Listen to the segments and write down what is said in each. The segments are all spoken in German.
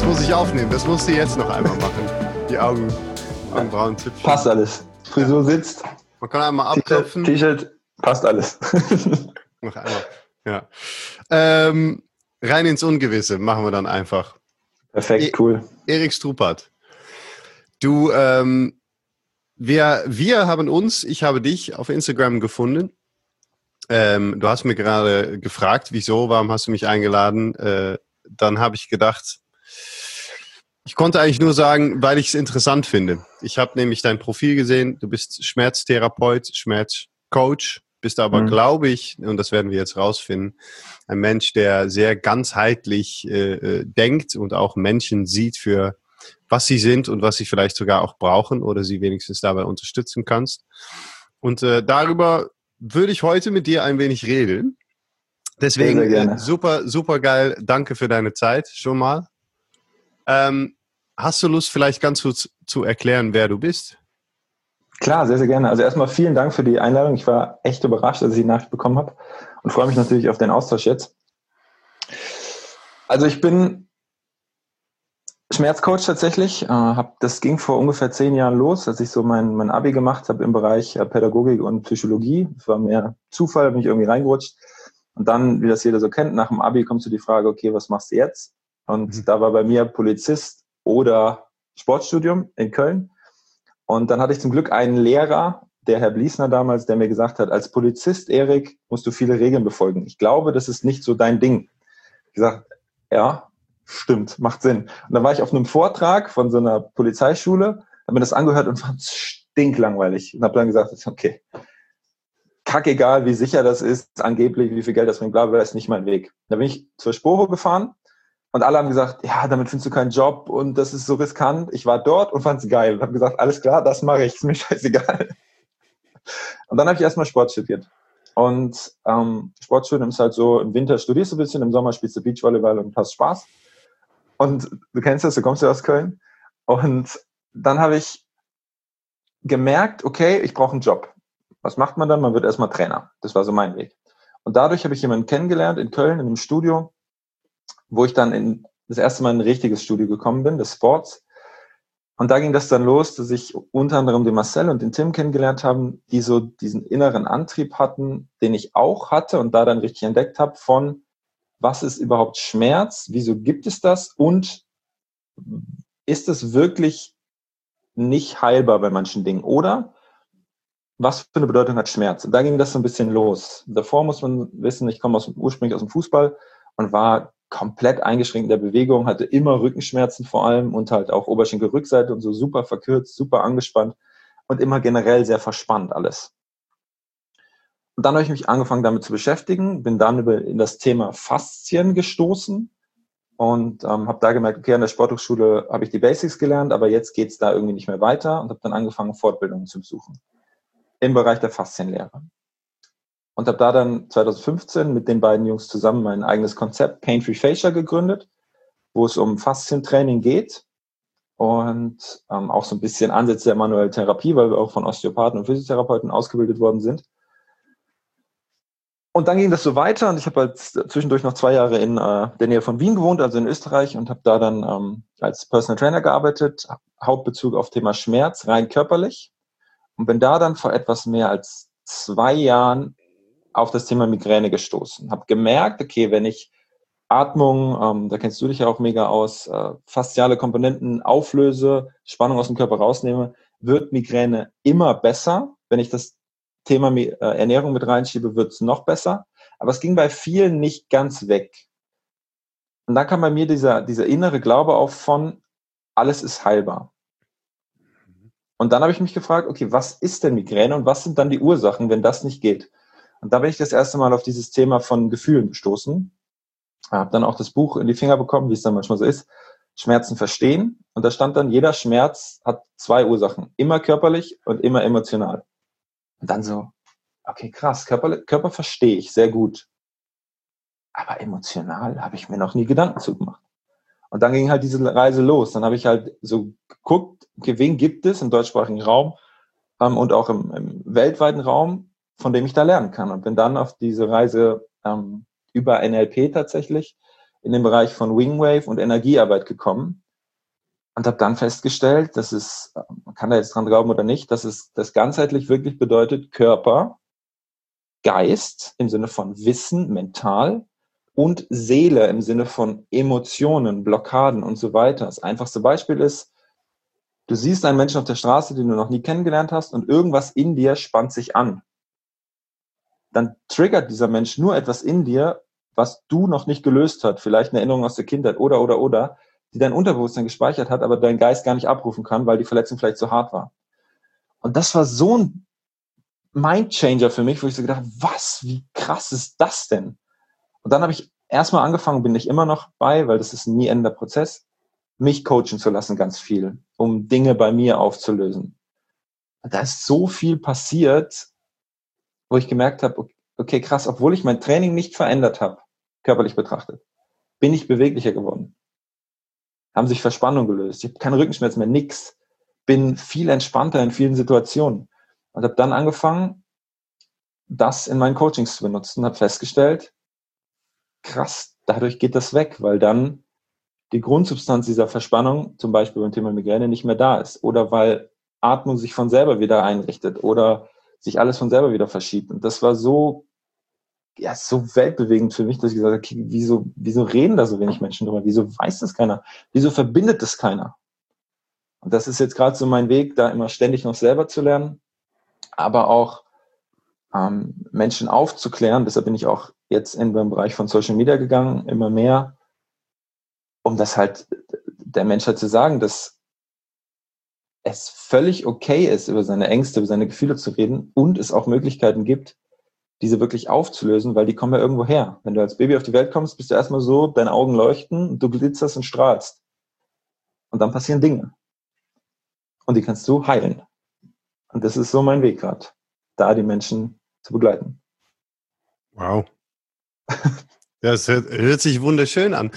muss ich aufnehmen. Das musst du jetzt noch einmal machen. Die Augenbrauen züpfen. Passt alles. Frisur sitzt. Man kann einmal abklopfen. T-Shirt, passt alles. Noch einmal. Ja. Rein ins Ungewisse machen wir dann einfach. Perfekt, cool. Erik Strupart. Du, wir haben uns, ich habe dich auf Instagram gefunden. Du hast mir gerade gefragt, wieso, warum hast du mich eingeladen? Dann habe ich gedacht, ich konnte eigentlich nur sagen, weil ich es interessant finde. Ich habe nämlich dein Profil gesehen, du bist Schmerztherapeut, Schmerzcoach, bist aber, glaube ich, und das werden wir jetzt rausfinden, ein Mensch, der sehr ganzheitlich denkt und auch Menschen sieht für was sie sind und was sie vielleicht sogar auch brauchen oder sie wenigstens dabei unterstützen kannst. Und darüber würde ich heute mit dir ein wenig reden. Deswegen sehr gerne. Super geil. Danke für deine Zeit schon mal. Hast du Lust, vielleicht ganz kurz zu erklären, wer du bist? Klar, sehr gerne. Also erstmal vielen Dank für die Einladung. Ich war echt überrascht, als ich die Nachricht bekommen habe und freue mich natürlich auf den Austausch jetzt. Also ich bin Schmerzcoach tatsächlich. Das ging vor ungefähr 10 Jahren los, als ich so mein Abi gemacht habe im Bereich Pädagogik und Psychologie. Das war mehr Zufall, bin ich irgendwie reingerutscht. Und dann, wie das jeder so kennt, nach dem Abi kommt so die Frage, okay, was machst du jetzt? Und da war bei mir Polizist oder Sportstudium in Köln. Und dann hatte ich zum Glück einen Lehrer, der Herr Bliesner damals, der mir gesagt hat, als Polizist, Erik, musst du viele Regeln befolgen. Ich glaube, das ist nicht so dein Ding. Ich gesagt, ja, stimmt, macht Sinn. Und dann war ich auf einem Vortrag von so einer Polizeischule, habe mir das angehört und fand es stinklangweilig. Und habe dann gesagt, okay, kackegal, wie sicher das ist, angeblich, wie viel Geld das bringt, bla bla, ist nicht mein Weg. Da bin ich zur Sporo gefahren und alle haben gesagt, ja, damit findest du keinen Job und das ist so riskant. Ich war dort und fand es geil und habe gesagt, alles klar, das mache ich, ist mir scheißegal. Und dann habe ich erstmal Sport studiert. Und Sportstudium ist halt so, im Winter studierst du ein bisschen, im Sommer spielst du Beachvolleyball und hast Spaß. Und du kennst das, du kommst ja aus Köln. Und dann habe ich gemerkt, okay, ich brauche einen Job. Was macht man dann? Man wird erstmal Trainer. Das war so mein Weg. Und dadurch habe ich jemanden kennengelernt in Köln, in einem Studio, wo ich dann das erste Mal in ein richtiges Studio gekommen bin, des Sports. Und da ging das dann los, dass ich unter anderem den Marcel und den Tim kennengelernt haben, die so diesen inneren Antrieb hatten, den ich auch hatte und da dann richtig entdeckt habe von, was ist überhaupt Schmerz, wieso gibt es das und ist es wirklich nicht heilbar bei manchen Dingen oder was für eine Bedeutung hat Schmerz? Und da ging das so ein bisschen los. Davor muss man wissen, ich komme ursprünglich aus dem Fußball und war komplett eingeschränkt in der Bewegung, hatte immer Rückenschmerzen vor allem und halt auch Oberschenkelrückseite und so super verkürzt, super angespannt und immer generell sehr verspannt alles. Und dann habe ich mich angefangen damit zu beschäftigen, bin dann in das Thema Faszien gestoßen und habe da gemerkt, okay, an der Sporthochschule habe ich die Basics gelernt, aber jetzt geht es da irgendwie nicht mehr weiter und habe dann angefangen, Fortbildungen zu besuchen im Bereich der Faszienlehre. Und habe da dann 2015 mit den beiden Jungs zusammen mein eigenes Konzept Pain-Free Fascia gegründet, wo es um Faszientraining geht und auch so ein bisschen Ansätze der manuellen Therapie, weil wir auch von Osteopathen und Physiotherapeuten ausgebildet worden sind. Und dann ging das so weiter und ich habe halt zwischendurch noch 2 Jahre in der Nähe von Wien gewohnt, also in Österreich, und habe da dann als Personal Trainer gearbeitet, Hauptbezug auf Thema Schmerz, rein körperlich. Und bin da dann vor etwas mehr als 2 Jahren auf das Thema Migräne gestoßen. Habe gemerkt, okay, wenn ich Atmung, da kennst du dich ja auch mega aus, fasziale Komponenten auflöse, Spannung aus dem Körper rausnehme, wird Migräne immer besser. Wenn ich das Thema Ernährung mit reinschiebe, wird es noch besser. Aber es ging bei vielen nicht ganz weg. Und dann kam bei mir dieser innere Glaube auf von, alles ist heilbar. Und dann habe ich mich gefragt, okay, was ist denn Migräne und was sind dann die Ursachen, wenn das nicht geht? Und da bin ich das erste Mal auf dieses Thema von Gefühlen gestoßen. Habe dann auch das Buch in die Finger bekommen, wie es dann manchmal so ist, Schmerzen verstehen. Und da stand dann, jeder Schmerz hat 2 Ursachen, immer körperlich und immer emotional. Und dann so, okay, krass, Körper verstehe ich sehr gut. Aber emotional habe ich mir noch nie Gedanken zu gemacht. Und dann ging halt diese Reise los. Dann habe ich halt so geguckt, okay, wen gibt es im deutschsprachigen Raum und auch im weltweiten Raum, von dem ich da lernen kann. Und bin dann auf diese Reise über NLP tatsächlich in den Bereich von Wingwave und Energiearbeit gekommen und habe dann festgestellt, dass es, man kann da jetzt dran glauben oder nicht, dass es das ganzheitlich wirklich bedeutet, Körper, Geist im Sinne von Wissen, mental und Seele im Sinne von Emotionen, Blockaden und so weiter. Das einfachste Beispiel ist, du siehst einen Menschen auf der Straße, den du noch nie kennengelernt hast und irgendwas in dir spannt sich an. Dann triggert dieser Mensch nur etwas in dir, was du noch nicht gelöst hast, vielleicht eine Erinnerung aus der Kindheit oder, die dein Unterbewusstsein gespeichert hat, aber dein Geist gar nicht abrufen kann, weil die Verletzung vielleicht so hart war. Und das war so ein Mindchanger für mich, wo ich so gedacht habe, was, wie krass ist das denn? Und dann habe ich erstmal angefangen, bin ich immer noch bei, weil das ist ein nie endender Prozess, mich coachen zu lassen ganz viel, um Dinge bei mir aufzulösen. Und da ist so viel passiert, wo ich gemerkt habe, okay, krass, obwohl ich mein Training nicht verändert habe, körperlich betrachtet, bin ich beweglicher geworden. Haben sich Verspannungen gelöst. Ich habe keine Rückenschmerzen mehr, nix. Bin viel entspannter in vielen Situationen. Und habe dann angefangen, das in meinen Coachings zu benutzen, habe festgestellt, krass, dadurch geht das weg, weil dann die Grundsubstanz dieser Verspannung, zum Beispiel beim Thema Migräne, nicht mehr da ist. Oder weil Atmung sich von selber wieder einrichtet oder sich alles von selber wieder verschiebt. Und das war so, ja, so weltbewegend für mich, dass ich gesagt habe, okay, wieso reden da so wenig Menschen drüber? Wieso weiß das keiner? Wieso verbindet das keiner? Und das ist jetzt gerade so mein Weg, da immer ständig noch selber zu lernen, aber auch Menschen aufzuklären. Deshalb bin ich auch jetzt in den Bereich von Social Media gegangen, immer mehr, um das halt der Menschheit zu sagen, dass es völlig okay ist, über seine Ängste, über seine Gefühle zu reden und es auch Möglichkeiten gibt, diese wirklich aufzulösen, weil die kommen ja irgendwo her. Wenn du als Baby auf die Welt kommst, bist du erstmal so, deine Augen leuchten und du glitzerst und strahlst. Und dann passieren Dinge. Und die kannst du heilen. Und das ist so mein Weg gerade, da die Menschen zu begleiten. Wow. Das hört sich wunderschön an.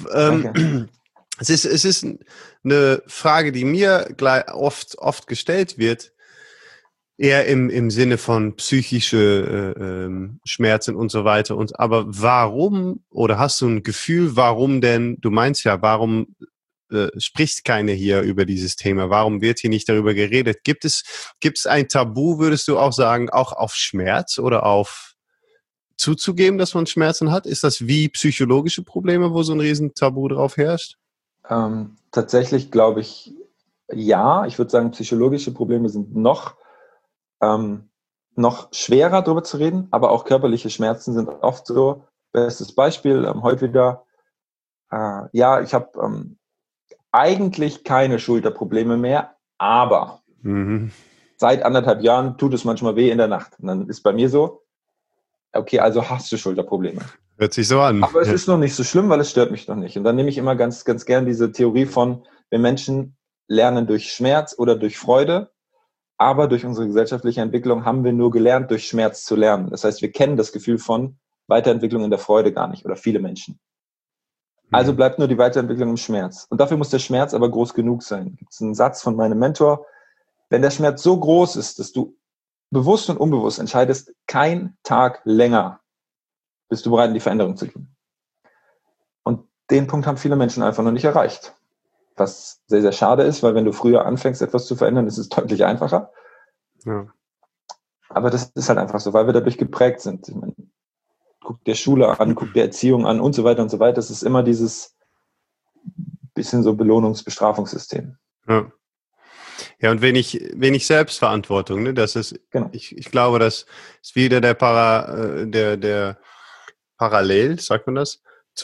Es ist eine Frage, die mir oft gestellt wird, eher im Sinne von psychische Schmerzen und so weiter. Aber warum, oder hast du ein Gefühl, warum denn, du meinst ja, warum spricht keiner hier über dieses Thema? Warum wird hier nicht darüber geredet? Gibt es ein Tabu, würdest du auch sagen, auch auf Schmerz oder auf zuzugeben, dass man Schmerzen hat? Ist das wie psychologische Probleme, wo so ein riesen Tabu drauf herrscht? Tatsächlich glaube ich, ja. Ich würde sagen, psychologische Probleme sind noch schwerer darüber zu reden, aber auch körperliche Schmerzen sind oft so. Bestes Beispiel, heute wieder, ja, ich habe eigentlich keine Schulterprobleme mehr, aber seit 1,5 Jahren tut es manchmal weh in der Nacht. Und dann ist bei mir so, okay, also hast du Schulterprobleme. Hört sich so an. Aber es ist noch nicht so schlimm, weil es stört mich noch nicht. Und dann nehme ich immer ganz, ganz gern diese Theorie von, wir Menschen lernen durch Schmerz oder durch Freude, aber durch unsere gesellschaftliche Entwicklung haben wir nur gelernt, durch Schmerz zu lernen. Das heißt, wir kennen das Gefühl von Weiterentwicklung in der Freude gar nicht oder viele Menschen. Also bleibt nur die Weiterentwicklung im Schmerz. Und dafür muss der Schmerz aber groß genug sein. Gibt es einen Satz von meinem Mentor, wenn der Schmerz so groß ist, dass du bewusst und unbewusst entscheidest, kein Tag länger bist du bereit, in die Veränderung zu gehen. Und den Punkt haben viele Menschen einfach noch nicht erreicht. Was sehr, sehr schade ist, weil wenn du früher anfängst, etwas zu verändern, ist es deutlich einfacher. Ja. Aber das ist halt einfach so, weil wir dadurch geprägt sind. Ich meine, guck dir Schule an, guck dir Erziehung an und so weiter und so weiter. Das ist immer dieses bisschen so Belohnungs-Bestrafungssystem. Ja. Ja, und wenig Selbstverantwortung, ne? Das ist, genau. Ich glaube, das ist wieder der Parallel, sagt man das?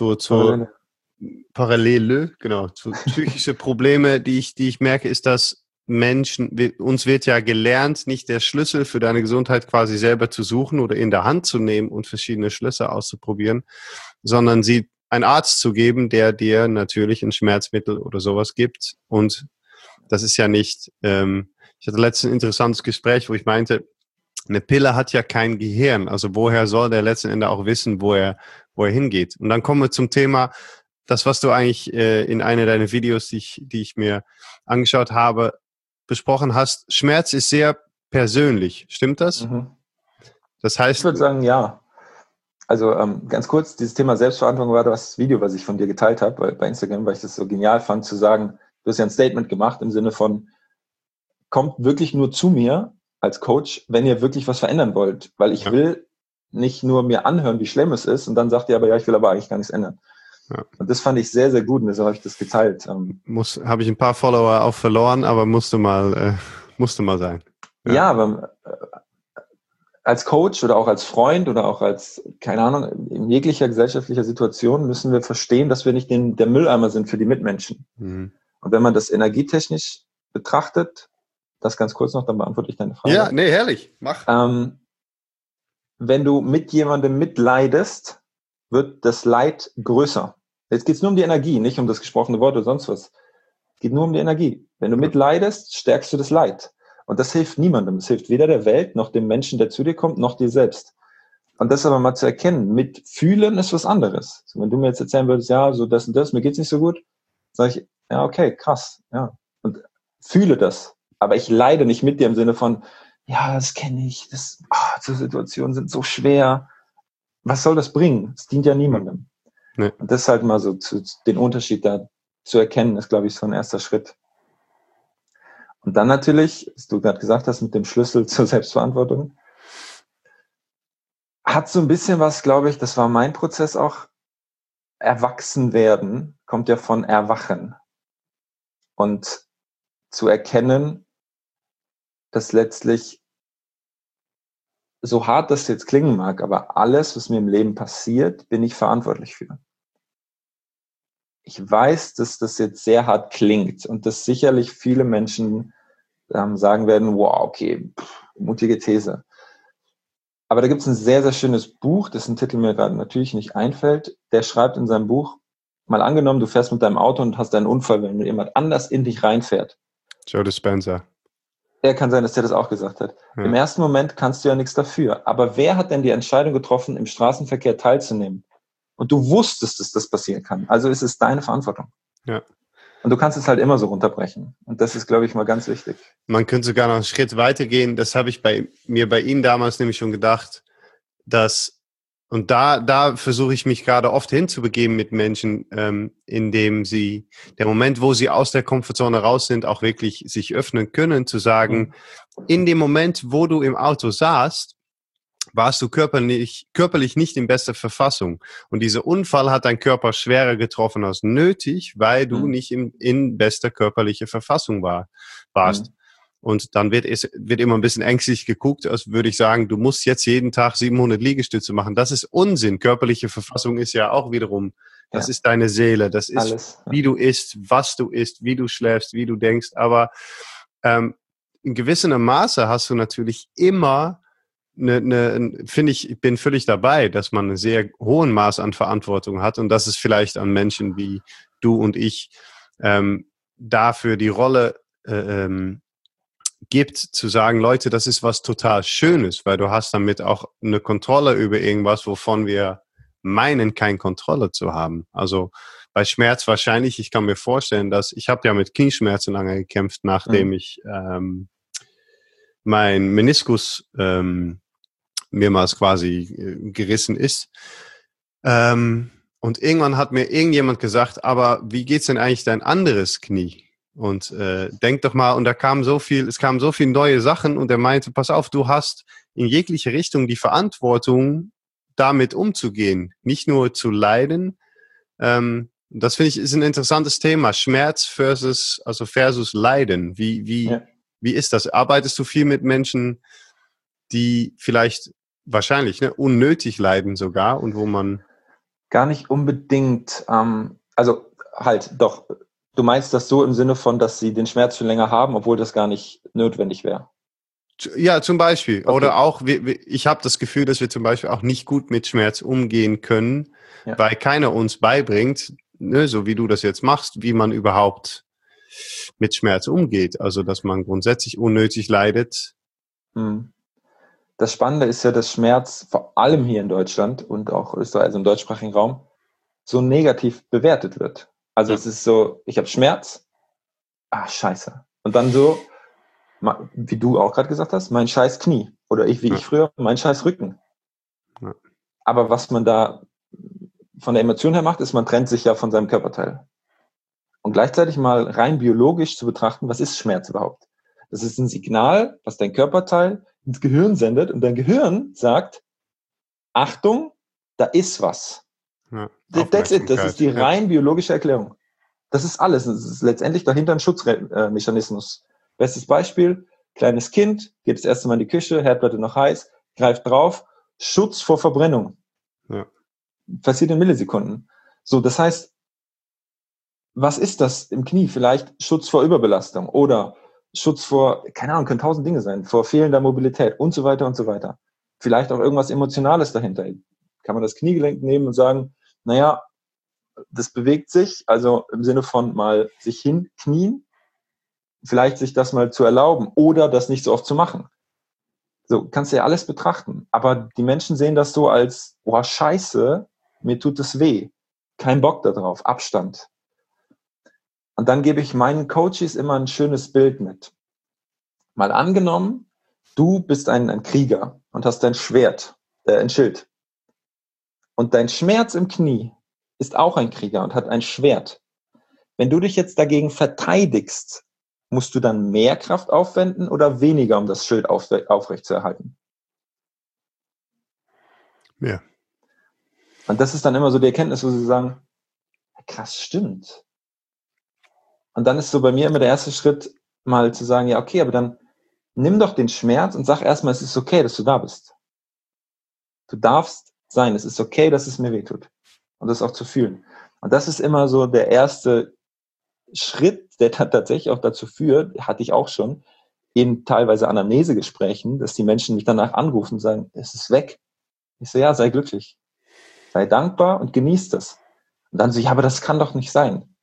Parallele, genau, zu psychische Probleme, die ich merke, ist, dass uns wird ja gelernt, nicht der Schlüssel für deine Gesundheit quasi selber zu suchen oder in der Hand zu nehmen und verschiedene Schlüsse auszuprobieren, sondern sie einen Arzt zu geben, der dir natürlich ein Schmerzmittel oder sowas gibt. Und das ist ja nicht, ich hatte letztens ein interessantes Gespräch, wo ich meinte, eine Pille hat ja kein Gehirn, also woher soll der letzten Endes auch wissen, wo er hingeht? Und dann kommen wir zum Thema, das, was du eigentlich in einer deiner Videos, die ich mir angeschaut habe, besprochen hast. Schmerz ist sehr persönlich, stimmt das? Mhm. Das heißt, ich würde sagen, ja. Also ganz kurz, dieses Thema Selbstverantwortung war das Video, was ich von dir geteilt habe bei Instagram, weil ich das so genial fand, zu sagen, du hast ja ein Statement gemacht im Sinne von, kommt wirklich nur zu mir als Coach, wenn ihr wirklich was verändern wollt. Weil ich will nicht nur mir anhören, wie schlimm es ist, und dann sagt ihr aber, ja, ich will aber eigentlich gar nichts ändern. Ja. Und das fand ich sehr, sehr gut und deshalb habe ich das geteilt. Habe ich ein paar Follower auch verloren, aber musste mal sein. Ja, aber als Coach oder auch als Freund oder auch als, keine Ahnung, in jeglicher gesellschaftlicher Situation müssen wir verstehen, dass wir nicht der Mülleimer sind für die Mitmenschen. Mhm. Und wenn man das energietechnisch betrachtet, das ganz kurz noch, dann beantworte ich deine Frage. Ja, nee, herrlich, mach. Wenn du mit jemandem mitleidest, wird das Leid größer. Jetzt geht es nur um die Energie, nicht um das gesprochene Wort oder sonst was. Es geht nur um die Energie. Wenn du mitleidest, stärkst du das Leid. Und das hilft niemandem. Das hilft weder der Welt, noch dem Menschen, der zu dir kommt, noch dir selbst. Und das aber mal zu erkennen, mitfühlen ist was anderes. So, wenn du mir jetzt erzählen würdest, ja, so das und das, mir geht's nicht so gut, sage ich, ja, okay, krass, ja. Und fühle das. Aber ich leide nicht mit dir im Sinne von, ja, das kenne ich, so Situationen sind so schwer. Was soll das bringen? Es dient ja niemandem. Nee. Und das halt mal so den Unterschied da zu erkennen, ist, glaube ich, so ein erster Schritt. Und dann natürlich, was du gerade gesagt hast, mit dem Schlüssel zur Selbstverantwortung, hat so ein bisschen was, glaube ich, das war mein Prozess auch, Erwachsenwerden kommt ja von Erwachen. Und zu erkennen, dass letztlich, so hart das jetzt klingen mag, aber alles, was mir im Leben passiert, bin ich verantwortlich für. Ich weiß, dass das jetzt sehr hart klingt und dass sicherlich viele Menschen sagen werden, wow, okay, mutige These. Aber da gibt es ein sehr, sehr schönes Buch, dessen Titel mir gerade natürlich nicht einfällt. Der schreibt in seinem Buch, mal angenommen, du fährst mit deinem Auto und hast einen Unfall, wenn jemand anders in dich reinfährt. Joe Dispenza. Der kann sein, dass der das auch gesagt hat. Ja. Im ersten Moment kannst du ja nichts dafür. Aber wer hat denn die Entscheidung getroffen, im Straßenverkehr teilzunehmen? Und du wusstest, dass das passieren kann. Also ist es deine Verantwortung. Ja. Und du kannst es halt immer so runterbrechen. Und das ist, glaube ich, mal ganz wichtig. Man könnte sogar noch einen Schritt weitergehen. Das habe ich bei Ihnen damals nämlich schon gedacht, dass, und da versuche ich mich gerade oft hinzubegeben mit Menschen, indem sie, der Moment, wo sie aus der Komfortzone raus sind, auch wirklich sich öffnen können, zu sagen, in dem Moment, wo du im Auto saßt, warst du körperlich nicht in bester Verfassung. Und dieser Unfall hat dein Körper schwerer getroffen als nötig, weil du nicht in bester körperlicher Verfassung warst. Und dann wird immer ein bisschen ängstlich geguckt, als würde ich sagen, du musst jetzt jeden Tag 700 Liegestütze machen. Das ist Unsinn. Körperliche Verfassung ist ja auch wiederum, das ist deine Seele, das ist alles, wie du isst, was du isst, wie du schläfst, wie du denkst. Aber in gewissem Maße hast du natürlich immer finde ich bin völlig dabei, dass man einen sehr hohen Maß an Verantwortung hat und dass es vielleicht an Menschen wie du und ich dafür die Rolle gibt, zu sagen, Leute, das ist was total Schönes, weil du hast damit auch eine Kontrolle über irgendwas, wovon wir meinen, keine Kontrolle zu haben. Also bei Schmerz wahrscheinlich, ich kann mir vorstellen, dass ich habe ja mit Knieschmerzen lange gekämpft, nachdem ich mein Meniskus mehrmals quasi gerissen ist. Und irgendwann hat mir irgendjemand gesagt, aber wie geht's denn eigentlich dein anderes Knie? Und denk doch mal, und es kamen so viele neue Sachen und er meinte, pass auf, du hast in jegliche Richtung die Verantwortung, damit umzugehen, nicht nur zu leiden. Das finde ich ist ein interessantes Thema, Schmerz versus Leiden. Wie ist das? Arbeitest du viel mit Menschen, die vielleicht wahrscheinlich unnötig leiden sogar und wo man gar nicht unbedingt, also halt doch, du meinst das so im Sinne von, dass sie den Schmerz schon länger haben, obwohl das gar nicht notwendig wäre? Ja, zum Beispiel. Okay. Oder auch, ich habe das Gefühl, dass wir zum Beispiel auch nicht gut mit Schmerz umgehen können, weil keiner uns beibringt, so wie du das jetzt machst, wie man überhaupt mit Schmerz umgeht. Also, dass man grundsätzlich unnötig leidet. Das Spannende ist ja, dass Schmerz vor allem hier in Deutschland und auch Österreich, also im deutschsprachigen Raum, so negativ bewertet wird. Also es ist so, ich habe Schmerz, scheiße. Und dann so, wie du auch gerade gesagt hast, mein scheiß Knie. Oder ich früher, mein scheiß Rücken. Aber was man da von der Emotion her macht, ist, man trennt sich ja von seinem Körperteil. Und gleichzeitig mal rein biologisch zu betrachten, was ist Schmerz überhaupt? Das ist ein Signal, was dein Körperteil ins Gehirn sendet und dein Gehirn sagt, Achtung, da ist was. Ja, That's it. Das ist die Aufmerksamkeit. rein biologische Erklärung. Das ist alles. Das ist letztendlich dahinter ein Schutzmechanismus. Bestes Beispiel, kleines Kind, geht das erste Mal in die Küche, Herdplatte noch heiß, greift drauf, Schutz vor Verbrennung. Ja. Passiert in Millisekunden. So, das heißt, was ist das im Knie? Vielleicht Schutz vor Überbelastung oder Schutz vor, keine Ahnung, können 1000 Dinge sein, vor fehlender Mobilität und so weiter und so weiter. Vielleicht auch irgendwas Emotionales dahinter. Kann man das Kniegelenk nehmen und sagen, naja, das bewegt sich, also im Sinne von mal sich hinknien, vielleicht sich das mal zu erlauben oder das nicht so oft zu machen. So, kannst du ja alles betrachten. Aber die Menschen sehen das so als, oh Scheiße, mir tut es weh. Kein Bock darauf, Abstand. Und dann gebe ich meinen Coaches immer ein schönes Bild mit. Mal angenommen, du bist ein Krieger und hast ein Schwert, ein Schild. Und dein Schmerz im Knie ist auch ein Krieger und hat ein Schwert. Wenn du dich jetzt dagegen verteidigst, musst du dann mehr Kraft aufwenden oder weniger, um das Schild aufrechtzuerhalten? Ja. Und das ist dann immer so die Erkenntnis, wo sie sagen, krass, stimmt. Und dann ist so bei mir immer der erste Schritt, mal zu sagen, ja, okay, aber dann nimm doch den Schmerz und sag erstmal, es ist okay, dass du da bist. Du darfst sein, es ist okay, dass es mir wehtut. Und das auch zu fühlen. Und das ist immer so der erste Schritt, der dann tatsächlich auch dazu führt, hatte ich auch schon, in teilweise Anamnesegesprächen, dass die Menschen mich danach anrufen und sagen, es ist weg. Ich so, ja, sei glücklich. Sei dankbar und genieß das. Und dann so, ja, aber das kann doch nicht sein.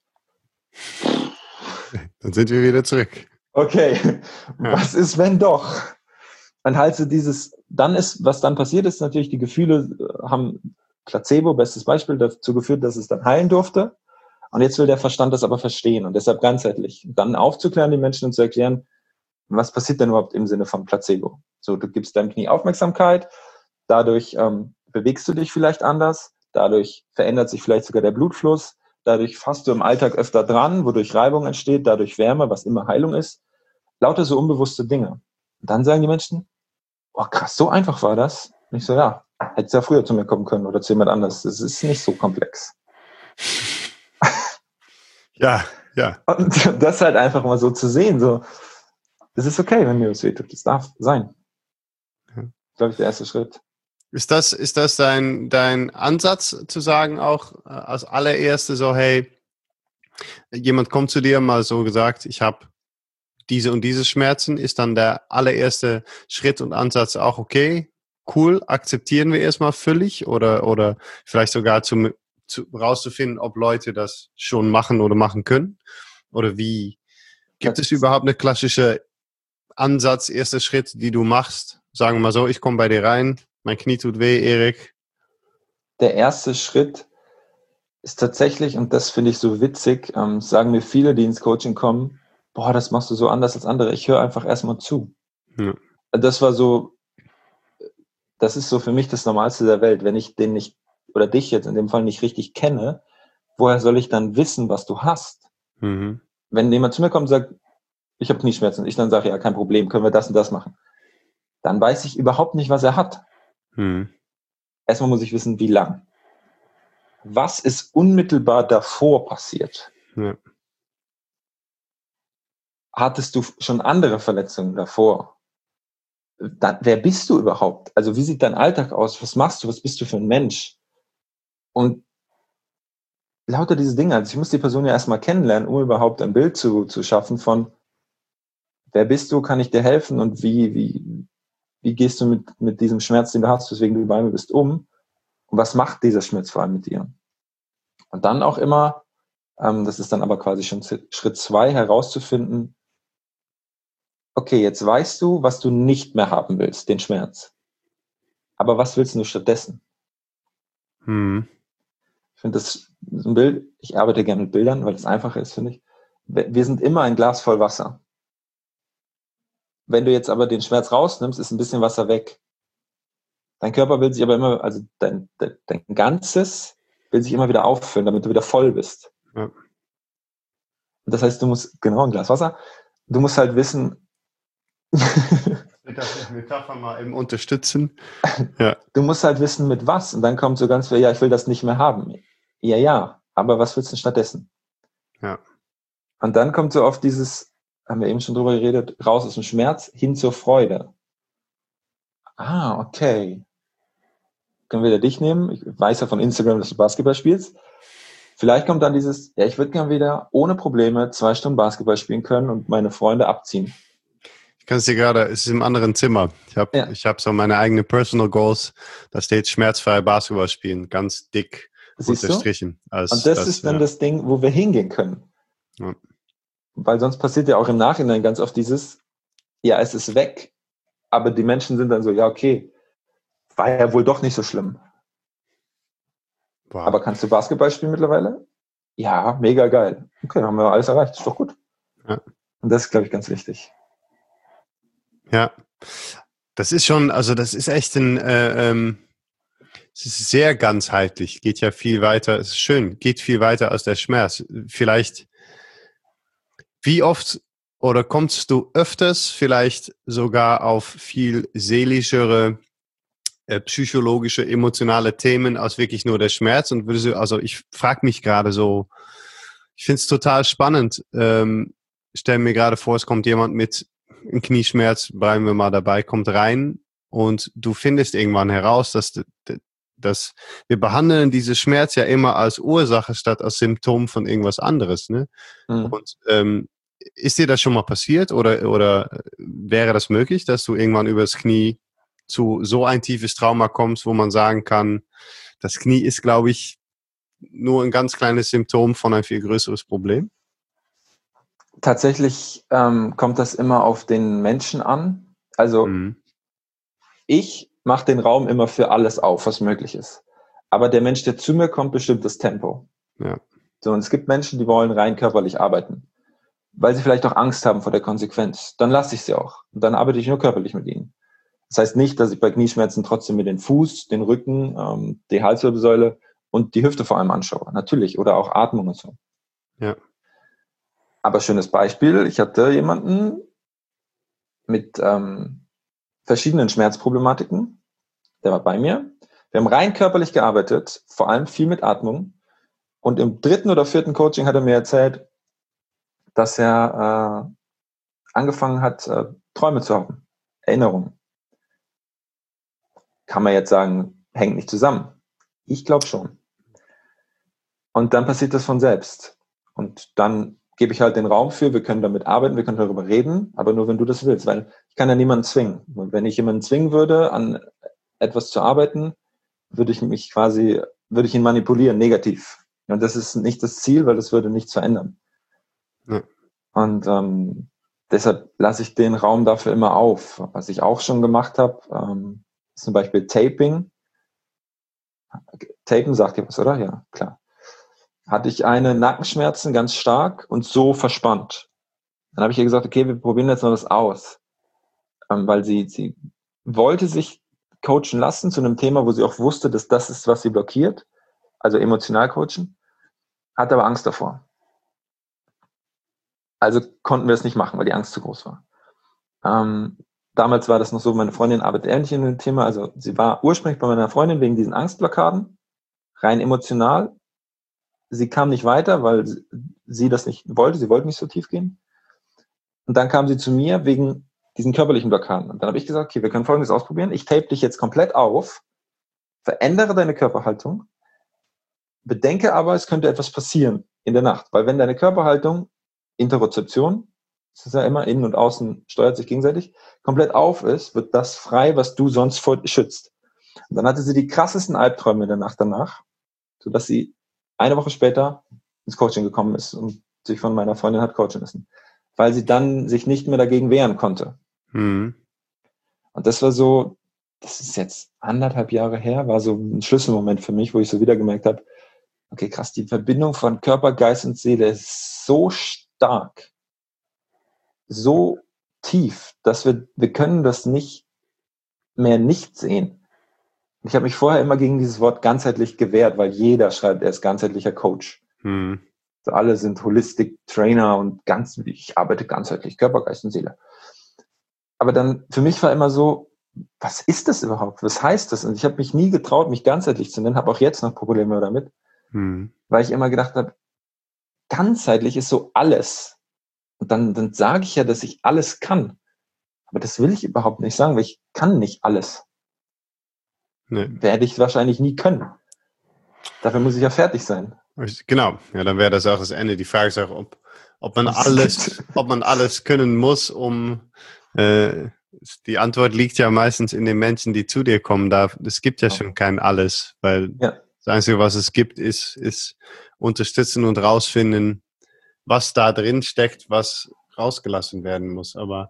Dann sind wir wieder zurück. Okay, was ist, wenn doch? Dann halt so dieses, dann ist, was dann passiert ist, natürlich die Gefühle haben Placebo, bestes Beispiel, dazu geführt, dass es dann heilen durfte. Und jetzt will der Verstand das aber verstehen und deshalb ganzheitlich. Dann aufzuklären, die Menschen und zu erklären, was passiert denn überhaupt im Sinne von Placebo? So, du gibst deinem Knie Aufmerksamkeit, dadurch bewegst du dich vielleicht anders, dadurch verändert sich vielleicht sogar der Blutfluss, dadurch fasst du im Alltag öfter dran, wodurch Reibung entsteht, dadurch Wärme, was immer Heilung ist. Lauter so unbewusste Dinge. Und dann sagen die Menschen, oh krass, so einfach war das. Und ich so, ja, hättest ja früher zu mir kommen können oder zu jemand anders. Das ist nicht so komplex. Ja, ja. Und das halt einfach mal so zu sehen, so, es ist okay, wenn mir das wehtut. Das darf sein. Ja. Glaube ich, der erste Schritt. Ist das dein Ansatz zu sagen auch als allererste so, hey, jemand kommt zu dir, mal so gesagt, ich habe diese und diese Schmerzen, ist dann der allererste Schritt und Ansatz auch okay, cool, akzeptieren wir erstmal völlig oder vielleicht sogar rauszufinden, ob Leute das schon machen oder machen können? Oder wie gibt es überhaupt eine klassische Ansatz, erster Schritt, die du machst? Sagen wir mal so, ich komme bei dir rein, mein Knie tut weh, Erik. Der erste Schritt ist tatsächlich, und das finde ich so witzig, sagen mir viele, die ins Coaching kommen, boah, das machst du so anders als andere. Ich höre einfach erstmal zu. Ja. Das war so, das ist so für mich das Normalste der Welt. Wenn ich den nicht, oder dich jetzt in dem Fall nicht richtig kenne, woher soll ich dann wissen, was du hast? Mhm. Wenn jemand zu mir kommt und sagt, ich habe Knieschmerzen, ich dann sage, ja, kein Problem, können wir das und das machen. Dann weiß ich überhaupt nicht, was er hat. Mhm. Erstmal muss ich wissen, wie lang. Was ist unmittelbar davor passiert? Ja. Hattest du schon andere Verletzungen davor? Dann, wer bist du überhaupt? Also wie sieht dein Alltag aus? Was machst du? Was bist du für ein Mensch? Und lauter diese Dinge. Also ich muss die Person ja erstmal kennenlernen, um überhaupt ein Bild zu schaffen von, wer bist du? Kann ich dir helfen? Und wie gehst du mit diesem Schmerz, den du hast, weswegen du bei mir bist, um? Und was macht dieser Schmerz vor allem mit dir? Und dann auch immer, das ist dann aber quasi schon Schritt 2, herauszufinden, okay, jetzt weißt du, was du nicht mehr haben willst, den Schmerz. Aber was willst du stattdessen? Mhm. Ich finde das ein Bild, ich arbeite gerne mit Bildern, weil es einfacher ist, finde ich. Wir sind immer ein Glas voll Wasser. Wenn du jetzt aber den Schmerz rausnimmst, ist ein bisschen Wasser weg. Dein Körper will sich aber immer, also dein Ganzes will sich immer wieder auffüllen, damit du wieder voll bist. Ja. Und das heißt, du musst, genau, ein Glas Wasser, du musst halt wissen, Ich darf die Metapher mal eben unterstützen. Ja. du musst halt wissen, mit was. Und dann kommt so ganz viel, ja, ich will das nicht mehr haben. Ja, aber was willst du stattdessen? Ja. Und dann kommt so oft dieses, haben wir eben schon drüber geredet, raus aus dem Schmerz, hin zur Freude. Ah, okay. Können wir wieder dich nehmen? Ich weiß ja von Instagram, dass du Basketball spielst. Vielleicht kommt dann dieses, ja, ich würde gerne wieder ohne Probleme 2 Stunden Basketball spielen können und meine Freunde abziehen. Ich kann es dir gerade, es ist im anderen Zimmer. Ich hab so meine eigenen Personal Goals. Da steht schmerzfrei Basketball spielen, ganz dick Siehst du? unterstrichen. Und das ist dann das Ding, wo wir hingehen können. Ja. Weil sonst passiert ja auch im Nachhinein ganz oft dieses, ja, es ist weg, aber die Menschen sind dann so, ja, okay, war ja wohl doch nicht so schlimm. Wow. Aber kannst du Basketball spielen mittlerweile? Ja, mega geil. Okay, haben wir alles erreicht, ist doch gut. Ja. Und das ist, glaube ich, ganz wichtig. Ja, das ist schon, also das ist echt es ist sehr ganzheitlich, geht ja viel weiter, es ist schön, geht viel weiter als der Schmerz. Vielleicht, wie oft oder kommst du öfters vielleicht sogar auf viel seelischere, psychologische, emotionale Themen als wirklich nur der Schmerz? Und würdest du, also ich frage mich gerade so, ich finde es total spannend. Stell mir gerade vor, es kommt jemand mit einem Knieschmerz, bleiben wir mal dabei, kommt rein und du findest irgendwann heraus, dass wir behandeln diese Schmerz ja immer als Ursache statt als Symptom von irgendwas anderes. Ne? Und ist dir das schon mal passiert oder wäre das möglich, dass du irgendwann über das Knie zu so ein tiefes Trauma kommst, wo man sagen kann, das Knie ist, glaube ich, nur ein ganz kleines Symptom von ein viel größeres Problem? Tatsächlich kommt das immer auf den Menschen an. Also ich mache den Raum immer für alles auf, was möglich ist. Aber der Mensch, der zu mir kommt, bestimmt das Tempo. Ja. So, und es gibt Menschen, die wollen rein körperlich arbeiten, weil sie vielleicht auch Angst haben vor der Konsequenz. Dann lasse ich sie auch. Und dann arbeite ich nur körperlich mit ihnen. Das heißt nicht, dass ich bei Knieschmerzen trotzdem mir den Fuß, den Rücken, die Halswirbelsäule und die Hüfte vor allem anschaue. Natürlich. Oder auch Atmung und so. Ja. Aber schönes Beispiel. Ich hatte jemanden mit verschiedenen Schmerzproblematiken. Der war bei mir. Wir haben rein körperlich gearbeitet, vor allem viel mit Atmung. Und im 3. oder 4. Coaching hat er mir erzählt, dass er angefangen hat, Träume zu haben, Erinnerungen. Kann man jetzt sagen, hängt nicht zusammen. Ich glaube schon. Und dann passiert das von selbst. Und dann gebe ich halt den Raum für, wir können damit arbeiten, wir können darüber reden, aber nur wenn du das willst, weil ich kann ja niemanden zwingen. Und wenn ich jemanden zwingen würde, an etwas zu arbeiten, würde ich ihn manipulieren, negativ. Und das ist nicht das Ziel, weil das würde nichts verändern. Ja. Und deshalb lasse ich den Raum dafür immer auf. Was ich auch schon gemacht habe, ist zum Beispiel Taping. Tapen sagt ihr was, oder? Ja, klar. Hatte ich eine Nackenschmerzen ganz stark und so verspannt. Dann habe ich ihr gesagt, okay, wir probieren jetzt mal was aus. Weil sie wollte sich coachen lassen zu einem Thema, wo sie auch wusste, dass das ist, was sie blockiert. Also emotional coachen. Hatte aber Angst davor. Also konnten wir es nicht machen, weil die Angst zu groß war. Damals war das noch so, meine Freundin arbeitet ähnlich in dem Thema. Also sie war ursprünglich bei meiner Freundin wegen diesen Angstblockaden, rein emotional. Sie kam nicht weiter, weil sie das nicht wollte. Sie wollte nicht so tief gehen. Und dann kam sie zu mir wegen diesen körperlichen Blockaden. Und dann habe ich gesagt, okay, wir können Folgendes ausprobieren. Ich tape dich jetzt komplett auf, verändere deine Körperhaltung, bedenke aber, es könnte etwas passieren in der Nacht. Weil wenn deine Körperhaltung, Interozeption, das ist ja immer innen und außen, steuert sich gegenseitig, komplett auf ist, wird das frei, was du sonst schützt. Und dann hatte sie die krassesten Albträume in der Nacht danach, sodass sie eine Woche später ins Coaching gekommen ist und sich von meiner Freundin hat coachen lassen. Weil sie dann sich nicht mehr dagegen wehren konnte. Und das war so, das ist jetzt 1,5 Jahre her, war so ein Schlüsselmoment für mich, wo ich so wieder gemerkt habe, okay, krass, die Verbindung von Körper, Geist und Seele ist so stark, so tief, dass wir können das nicht mehr nicht sehen. Ich habe mich vorher immer gegen dieses Wort ganzheitlich gewehrt, weil jeder schreibt, er ist ganzheitlicher Coach. So alle sind Holistic Trainer und ich arbeite ganzheitlich, Körper, Geist und Seele. Aber dann, für mich war immer so, was ist das überhaupt? Was heißt das? Und ich habe mich nie getraut, mich ganzheitlich zu nennen, habe auch jetzt noch Probleme damit, weil ich immer gedacht habe, ganzheitlich ist so alles. Und dann sage ich ja, dass ich alles kann. Aber das will ich überhaupt nicht sagen, weil ich kann nicht alles. Nee. Werde ich wahrscheinlich nie können. Dafür muss ich ja fertig sein. Genau, ja, dann wäre das auch das Ende. Die Frage ist auch, ob man alles können muss, die Antwort liegt ja meistens in den Menschen, die zu dir kommen. Es gibt ja schon kein alles, weil das Einzige, was es gibt, ist unterstützen und rausfinden, was da drin steckt, was rausgelassen werden muss. Aber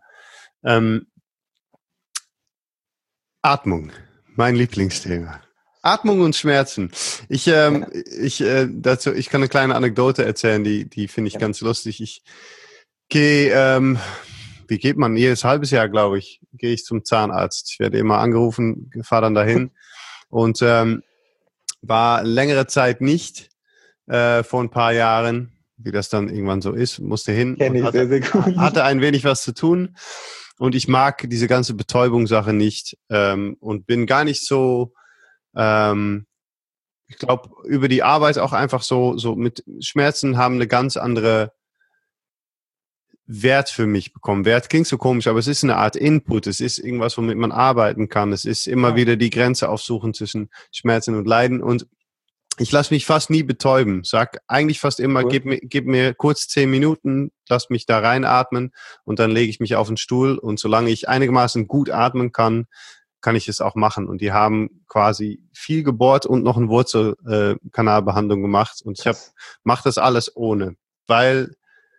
Atmung, mein Lieblingsthema. Atmung und Schmerzen. Ich kann eine kleine Anekdote erzählen, die finde ich ganz lustig. Ich gehe, wie geht man? Jedes halbes Jahr, glaube ich, gehe ich zum Zahnarzt. Ich werde immer angerufen, fahre dann dahin und war längere Zeit nicht, vor ein paar Jahren, wie das dann irgendwann so ist, musste hin und hatte ein wenig was zu tun. Und ich mag diese ganze Betäubungssache nicht und bin gar nicht so, ich glaube, über die Arbeit auch einfach so mit Schmerzen haben eine ganz andere Wert für mich bekommen. Wert klingt so komisch, aber es ist eine Art Input. Es ist irgendwas, womit man arbeiten kann. Es ist immer wieder die Grenze aufsuchen zwischen Schmerzen und Leiden. Und ich lasse mich fast nie betäuben. Sag eigentlich fast immer, gib mir kurz 10 Minuten, lass mich da reinatmen und dann lege ich mich auf den Stuhl. Und solange ich einigermaßen gut atmen kann, kann ich es auch machen. Und die haben quasi viel gebohrt und noch eine Wurzelkanalbehandlung gemacht. Und ich mache das alles ohne, weil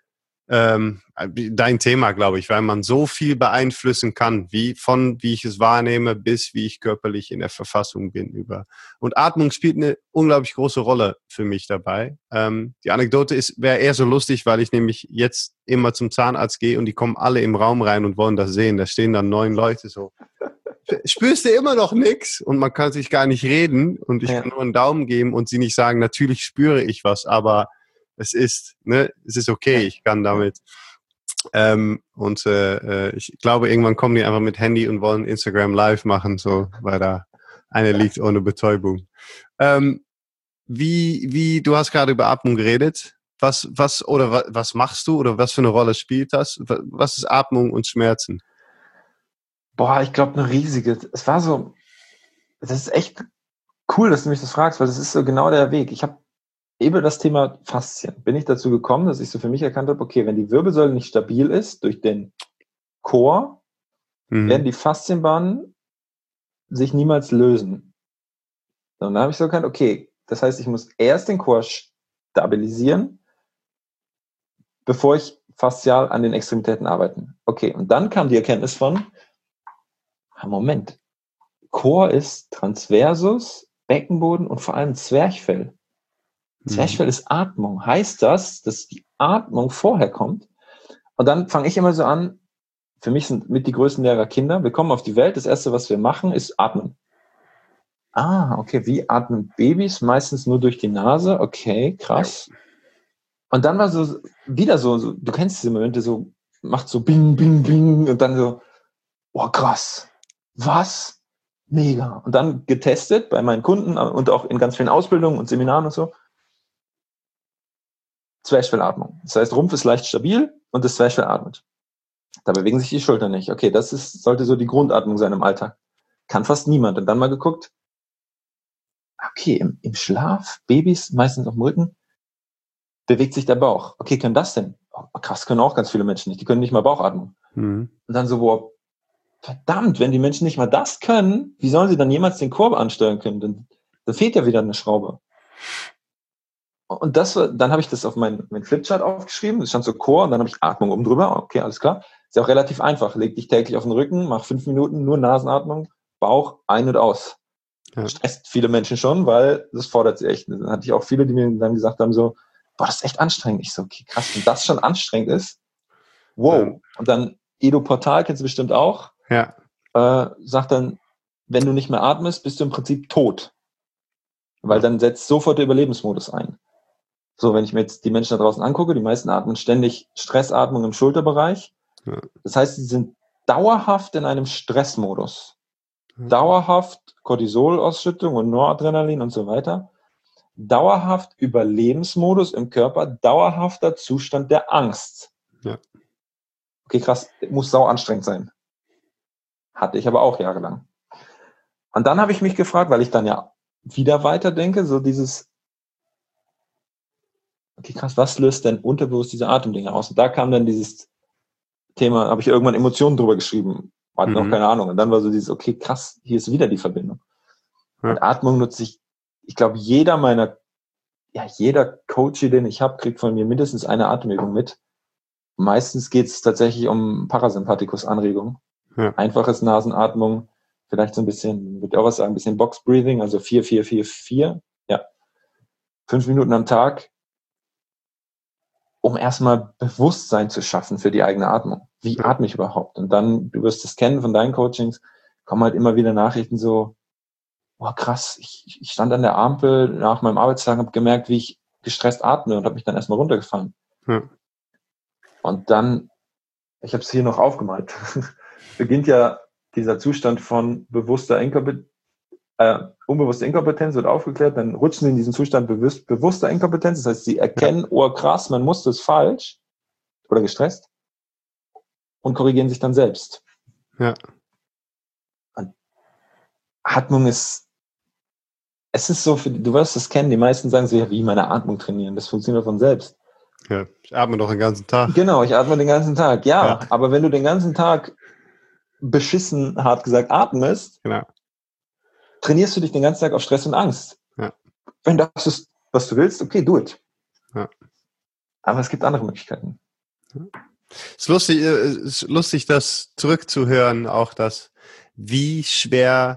dein Thema, glaube ich, weil man so viel beeinflussen kann, wie ich es wahrnehme, bis wie ich körperlich in der Verfassung bin Und Atmung spielt eine unglaublich große Rolle für mich dabei. Die Anekdote wäre eher so lustig, weil ich nämlich jetzt immer zum Zahnarzt gehe und die kommen alle im Raum rein und wollen das sehen. Da stehen dann 9 Leute so. Spürst du immer noch nichts und man kann sich gar nicht reden und ich kann nur einen Daumen geben und sie nicht sagen, natürlich spüre ich was, aber es ist okay, ich kann damit. Ich glaube, irgendwann kommen die einfach mit Handy und wollen Instagram Live machen, so, weil da eine liegt ohne Betäubung. Du hast gerade über Atmung geredet. Was machst du oder was für eine Rolle spielt das? Was ist Atmung und Schmerzen? Boah, ich glaube, eine riesige. Das ist echt cool, dass du mich das fragst, weil das ist so genau der Weg. Ich habe über das Thema Faszien bin ich dazu gekommen, dass ich so für mich erkannt habe, okay, wenn die Wirbelsäule nicht stabil ist durch den Chor, werden die Faszienbahnen sich niemals lösen. Und dann habe ich so erkannt, okay, das heißt, ich muss erst den Chor stabilisieren, bevor ich faszial an den Extremitäten arbeiten. Okay, und dann kam die Erkenntnis von, Moment, Chor ist Transversus, Beckenboden und vor allem Zwerchfell. Zwerchfell ist Atmung. Heißt das, dass die Atmung vorher kommt? Und dann fange ich immer so an, für mich sind mit die größten Lehrer Kinder. Wir kommen auf die Welt, das Erste, was wir machen, ist atmen. Okay, wie atmen Babys? Meistens nur durch die Nase. Okay, krass. Ja. Und dann war so, du kennst diese Momente, so, macht so bing, bing, bing und dann so, oh krass, was? Mega. Und dann getestet bei meinen Kunden und auch in ganz vielen Ausbildungen und Seminaren und so. Zwerchfellatmung. Das heißt, Rumpf ist leicht stabil und das Zwerchfell atmet. Da bewegen sich die Schultern nicht. Okay, sollte so die Grundatmung sein im Alltag. Kann fast niemand. Und dann mal geguckt, okay, im Schlaf, Babys, meistens auf dem Rücken, bewegt sich der Bauch. Okay, können das denn? Oh, krass, können auch ganz viele Menschen nicht. Die können nicht mal Bauchatmung. Und dann so, boah, verdammt, wenn die Menschen nicht mal das können, wie sollen sie dann jemals den Chor ansteuern können? Dann fehlt ja wieder eine Schraube. Und dann habe ich das auf mein Flipchart aufgeschrieben, es stand so Chor und dann habe ich Atmung oben drüber, okay, alles klar. Ist ja auch relativ einfach, leg dich täglich auf den Rücken, mach 5 Minuten nur Nasenatmung, Bauch ein- und aus. Ja. Stresst viele Menschen schon, weil das fordert sie echt. Dann hatte ich auch viele, die mir dann gesagt haben so, boah, das ist echt anstrengend. Ich so, okay, krass, wenn das schon anstrengend ist, wow. Und dann Edo Portal, kennst du bestimmt auch, sagt dann, wenn du nicht mehr atmest, bist du im Prinzip tot. Weil dann setzt sofort der Überlebensmodus ein. So, wenn ich mir jetzt die Menschen da draußen angucke, die meisten atmen ständig Stressatmung im Schulterbereich. Ja. Das heißt, sie sind dauerhaft in einem Stressmodus. Ja. Dauerhaft Cortisolausschüttung und Noradrenalin und so weiter. Dauerhaft Überlebensmodus im Körper, dauerhafter Zustand der Angst. Ja. Okay, krass, muss sau anstrengend sein. Hatte ich aber auch jahrelang. Und dann habe ich mich gefragt, weil ich dann ja wieder weiterdenke, so dieses, okay, krass, was löst denn unterbewusst diese Atemdinge aus? Und da kam dann dieses Thema, habe ich irgendwann Emotionen drüber geschrieben, hatte noch keine Ahnung. Und dann war so dieses, okay, krass, hier ist wieder die Verbindung. Ja. Und Atmung nutze ich glaube, jeder Coach, den ich habe, kriegt von mir mindestens eine Atemübung mit. Meistens geht es tatsächlich um Parasympathikus-Anregung. Ja. Einfaches Nasenatmung, vielleicht so ein bisschen, würde ich auch was sagen, ein bisschen Box-Breathing, also 4, 4, 4, 4. Ja. 5 Minuten am Tag, um erstmal Bewusstsein zu schaffen für die eigene Atmung. Wie atme ich überhaupt? Und dann, du wirst es kennen von deinen Coachings, kommen halt immer wieder Nachrichten so, boah krass, ich stand an der Ampel nach meinem Arbeitstag, habe gemerkt, wie ich gestresst atme und habe mich dann erstmal runtergefahren. Ja. Und dann, ich habe es hier noch aufgemalt, beginnt ja dieser Zustand von unbewusster Inkompetenz wird aufgeklärt, dann rutschen sie in diesen Zustand bewusster Inkompetenz, das heißt, sie erkennen, oh krass, man muss das falsch oder gestresst und korrigieren sich dann selbst. Ja. Und Atmung es ist so, du wirst es kennen, die meisten sagen so, ja, wie meine Atmung trainieren, das funktioniert von selbst. Ja, ich atme doch den ganzen Tag. Genau, ich atme den ganzen Tag, ja. Aber wenn du den ganzen Tag beschissen, hart gesagt, atmest, genau, trainierst du dich den ganzen Tag auf Stress und Angst. Ja. Wenn das ist, was du willst, okay, do it. Ja. Aber es gibt andere Möglichkeiten. Ja. Es ist lustig, das zurückzuhören, auch das, wie schwer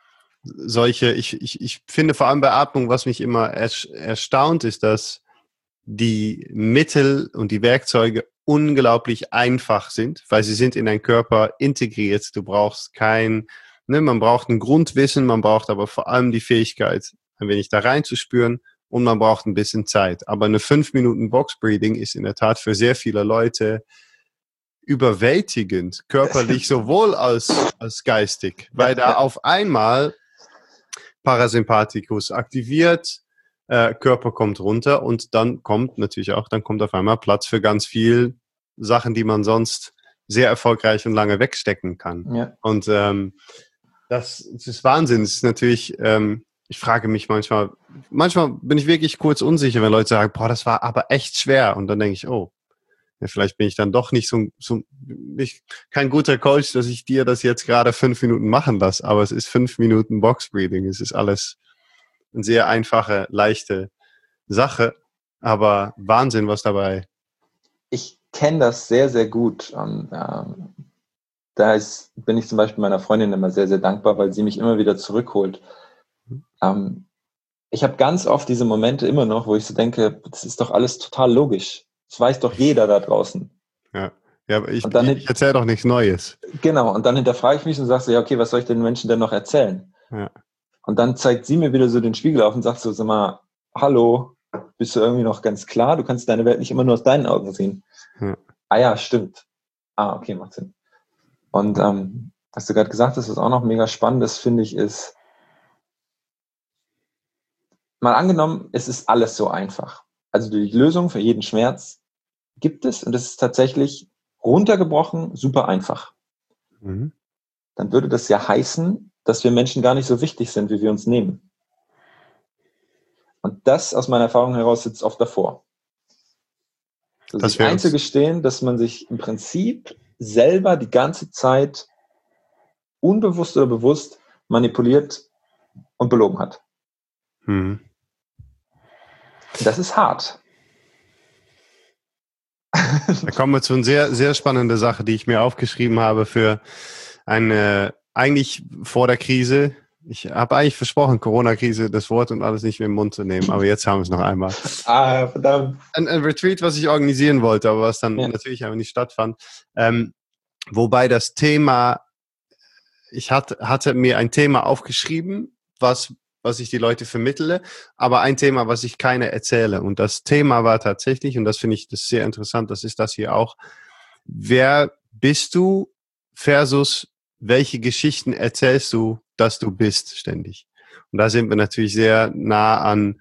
ich finde vor allem bei Atmung, was mich immer erstaunt, ist, dass die Mittel und die Werkzeuge unglaublich einfach sind, weil sie sind in deinen Körper integriert. Du brauchst man braucht ein Grundwissen, man braucht aber vor allem die Fähigkeit, ein wenig da reinzuspüren und man braucht ein bisschen Zeit. Aber eine 5 Minuten Box Breathing ist in der Tat für sehr viele Leute überwältigend, körperlich sowohl als geistig, weil da auf einmal Parasympathikus aktiviert, Körper kommt runter und dann kommt auf einmal Platz für ganz viel Sachen, die man sonst sehr erfolgreich und lange wegstecken kann. Ja. Und das ist Wahnsinn. Es ist natürlich, ich frage mich manchmal bin ich wirklich kurz unsicher, wenn Leute sagen, boah, das war aber echt schwer. Und dann denke ich, oh, ja, vielleicht bin ich dann doch nicht kein guter Coach, dass ich dir das jetzt gerade 5 Minuten machen lasse, aber es ist 5 Minuten Box Breathing. Es ist alles eine sehr einfache, leichte Sache, aber Wahnsinn, was dabei. Ich kenne das sehr, sehr gut. Und, bin ich zum Beispiel meiner Freundin immer sehr, sehr dankbar, weil sie mich immer wieder zurückholt. Ich habe ganz oft diese Momente immer noch, wo ich so denke, das ist doch alles total logisch. Das weiß doch jeder da draußen. Ja, aber ich erzähle doch nichts Neues. Genau, und dann hinterfrage ich mich und sage so, ja, okay, was soll ich den Menschen denn noch erzählen? Ja. Und dann zeigt sie mir wieder so den Spiegel auf und sagt so, sag mal, hallo, bist du irgendwie noch ganz klar? Du kannst deine Welt nicht immer nur aus deinen Augen sehen. Ja. Ah ja, stimmt. Ah, okay, macht Sinn. Und was du gerade gesagt hast, was auch noch mega spannend ist, finde ich, ist, mal angenommen, es ist alles so einfach. Also die Lösung für jeden Schmerz gibt es und es ist tatsächlich runtergebrochen super einfach. Mhm. Dann würde das ja heißen, dass wir Menschen gar nicht so wichtig sind, wie wir uns nehmen. Und das aus meiner Erfahrung heraus sitzt oft davor. Also sich einzugestehen, dass man sich im Prinzip selber die ganze Zeit unbewusst oder bewusst manipuliert und belogen hat. Mhm. Das ist hart. Da kommen wir zu einer sehr, sehr spannenden Sache, die ich mir aufgeschrieben habe für eigentlich vor der Krise. Ich habe eigentlich versprochen, Corona-Krise, das Wort und alles nicht mehr im Mund zu nehmen, aber jetzt haben wir es noch einmal. Verdammt. Ein Retreat, was ich organisieren wollte, aber was dann natürlich einfach nicht stattfand. Wobei das Thema hatte mir ein Thema aufgeschrieben, was ich die Leute vermittle, aber ein Thema, was ich keine erzähle. Und das Thema war tatsächlich, und das finde ich das sehr interessant, das ist das hier auch, wer bist du versus welche Geschichten erzählst du, dass du bist ständig? Und da sind wir natürlich sehr nah an,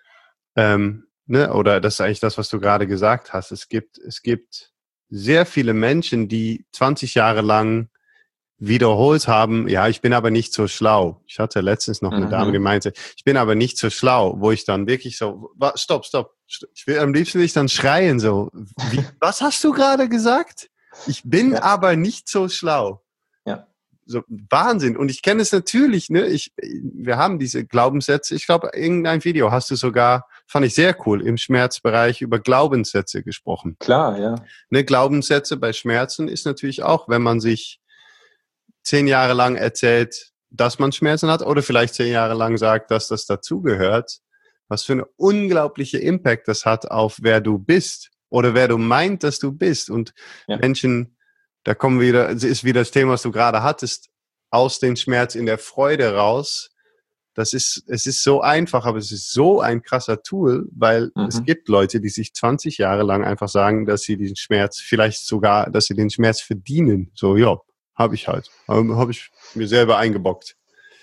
oder das ist eigentlich das, was du gerade gesagt hast. Es gibt sehr viele Menschen, die 20 Jahre lang wiederholt haben, ja, ich bin aber nicht so schlau. Ich hatte letztens noch eine Dame, die meinte, ich bin aber nicht so schlau, wo ich dann wirklich so, stopp. Am liebsten will ich dann schreien so, was hast du gerade gesagt? Ich bin aber nicht so schlau. Ja. So Wahnsinn. Und ich kenne es natürlich, ne? Wir haben diese Glaubenssätze. Ich glaube, irgendein Video hast du sogar, fand ich sehr cool, im Schmerzbereich über Glaubenssätze gesprochen. Klar, ja. Ne, Glaubenssätze bei Schmerzen ist natürlich auch, wenn man sich 10 Jahre lang erzählt, dass man Schmerzen hat oder vielleicht 10 Jahre lang sagt, dass das dazugehört, was für eine unglaubliche Impact das hat auf wer du bist oder wer du meint, dass du bist. Und Menschen, da ist wieder das Thema, was du gerade hattest, aus dem Schmerz in der Freude raus. Es ist so einfach, aber es ist so ein krasser Tool, weil es gibt Leute, die sich 20 Jahre lang einfach sagen, dass sie den Schmerz, vielleicht sogar, dass sie den Schmerz verdienen. So, ja. Habe ich halt. Habe ich mir selber eingebockt.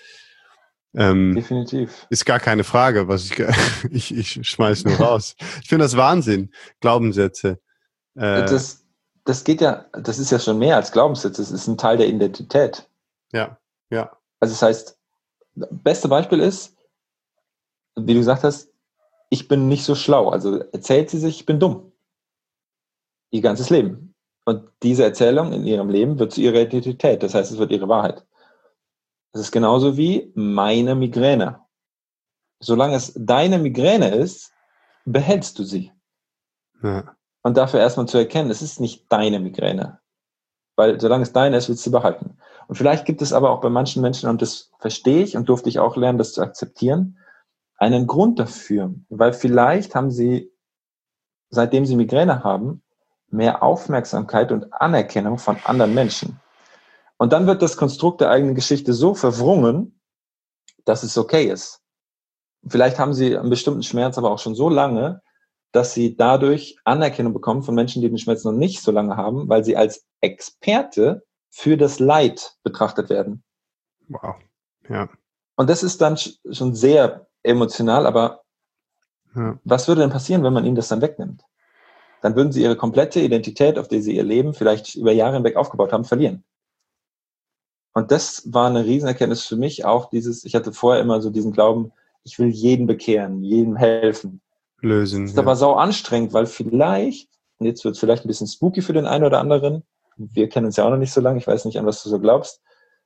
Definitiv. Ist gar keine Frage, was ich schmeiß nur raus. Ich finde das Wahnsinn. Glaubenssätze. Das geht ja, das ist ja schon mehr als Glaubenssätze. Das ist ein Teil der Identität. Ja. Also das heißt, beste Beispiel ist, wie du gesagt hast, ich bin nicht so schlau. Also erzählt sie sich, ich bin dumm. Ihr ganzes Leben. Und diese Erzählung in ihrem Leben wird zu ihrer Identität. Das heißt, es wird ihre Wahrheit. Das ist genauso wie meine Migräne. Solange es deine Migräne ist, behältst du sie. Ja. Und dafür erstmal zu erkennen, es ist nicht deine Migräne. Weil solange es deine ist, willst du sie behalten. Und vielleicht gibt es aber auch bei manchen Menschen, und das verstehe ich und durfte ich auch lernen, das zu akzeptieren, einen Grund dafür. Weil vielleicht haben sie, seitdem sie Migräne haben, mehr Aufmerksamkeit und Anerkennung von anderen Menschen. Und dann wird das Konstrukt der eigenen Geschichte so verwrungen, dass es okay ist. Vielleicht haben sie einen bestimmten Schmerz aber auch schon so lange, dass sie dadurch Anerkennung bekommen von Menschen, die den Schmerz noch nicht so lange haben, weil sie als Experte für das Leid betrachtet werden. Wow. Ja. Und das ist dann schon sehr emotional, aber was würde denn passieren, wenn man ihnen das dann wegnimmt? Dann würden sie ihre komplette Identität, auf die sie ihr Leben vielleicht über Jahre hinweg aufgebaut haben, verlieren. Und das war eine Riesenerkenntnis für mich, auch ich hatte vorher immer so diesen Glauben, ich will jeden bekehren, jedem helfen. Lösen. Das ist aber sau anstrengend, weil vielleicht, und jetzt wird es vielleicht ein bisschen spooky für den einen oder anderen, wir kennen uns ja auch noch nicht so lange, ich weiß nicht, an was du so glaubst.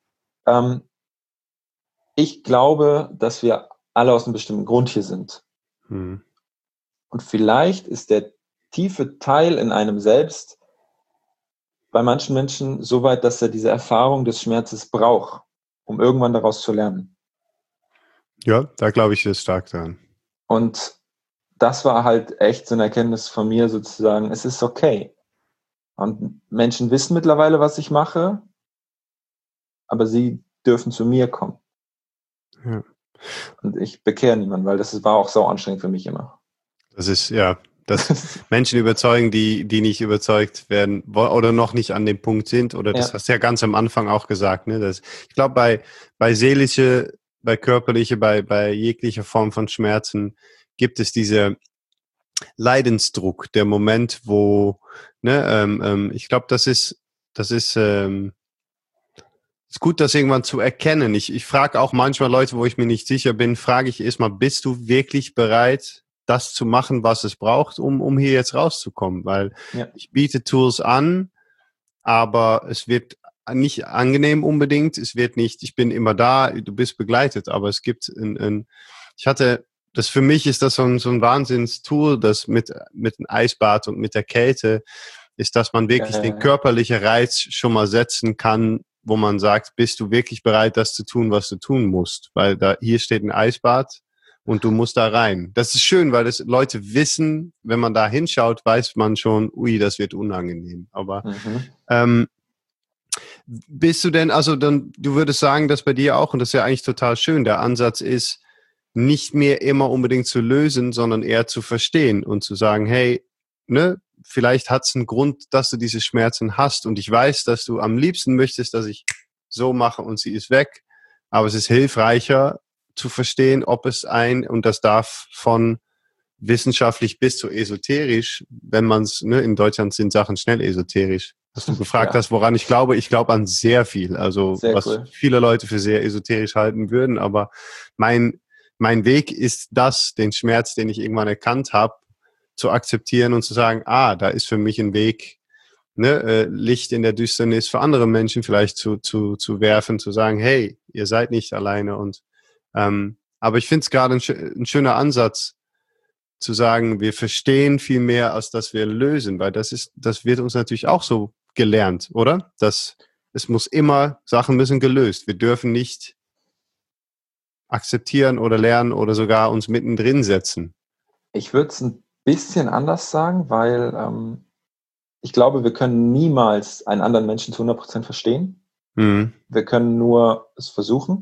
Ich glaube, dass wir alle aus einem bestimmten Grund hier sind. Und vielleicht ist der tiefe Teil in einem selbst bei manchen Menschen so weit, dass er diese Erfahrung des Schmerzes braucht, um irgendwann daraus zu lernen. Ja, da glaube ich sehr stark dran. Und das war halt echt so eine Erkenntnis von mir sozusagen, es ist okay. Und Menschen wissen mittlerweile, was ich mache, aber sie dürfen zu mir kommen. Ja. Und ich bekehre niemanden, weil das war auch sau anstrengend für mich immer. Das ist, dass Menschen überzeugen, die nicht überzeugt werden oder noch nicht an dem Punkt sind, oder das hast du ja ganz am Anfang auch gesagt, ne? Ich glaube, bei seelische, bei körperliche, bei jeglicher Form von Schmerzen gibt es diese Leidensdruck, der Moment, wo, ne, ich glaube, das ist gut, das irgendwann zu erkennen. Ich frage auch manchmal Leute, wo ich mir nicht sicher bin, frage ich erstmal, bist du wirklich bereit, das zu machen, was es braucht, um hier jetzt rauszukommen? Weil ich biete Tools an, aber es wird nicht angenehm unbedingt. Es wird nicht, ich bin immer da, du bist begleitet, aber es gibt für mich ist das so ein Wahnsinnstool, das mit dem Eisbad und mit der Kälte ist, dass man wirklich den körperlichen Reiz schon mal setzen kann, wo man sagt, bist du wirklich bereit, das zu tun, was du tun musst? Weil hier steht ein Eisbad und du musst da rein. Das ist schön, weil das Leute wissen, wenn man da hinschaut, weiß man schon, ui, das wird unangenehm. Aber Bist du denn, also dann, du würdest sagen, dass bei dir auch, und das ist ja eigentlich total schön, der Ansatz ist, nicht mehr immer unbedingt zu lösen, sondern eher zu verstehen und zu sagen, hey, ne, vielleicht hat es einen Grund, dass du diese Schmerzen hast und ich weiß, dass du am liebsten möchtest, dass ich so mache und sie ist weg, aber es ist hilfreicher zu verstehen, ob es und das darf von wissenschaftlich bis zu esoterisch, wenn man es, ne, in Deutschland sind Sachen schnell esoterisch. Was du gefragt Ja, hast, woran ich glaube an sehr viel. Also sehr was cool. viele Leute für sehr esoterisch halten würden, aber mein Weg ist das, den Schmerz, den ich irgendwann erkannt habe, zu akzeptieren und zu sagen, da ist für mich ein Weg, ne, Licht in der Düsternis für andere Menschen vielleicht zu werfen, zu sagen, hey, ihr seid nicht alleine aber ich finde es gerade ein schöner Ansatz, zu sagen, wir verstehen viel mehr, als dass wir lösen, weil das wird uns natürlich auch so gelernt, oder? Sachen müssen gelöst. Wir dürfen nicht akzeptieren oder lernen oder sogar uns mittendrin setzen. Ich würde es ein bisschen anders sagen, weil ich glaube, wir können niemals einen anderen Menschen zu 100% verstehen. Mhm. Wir können nur es versuchen,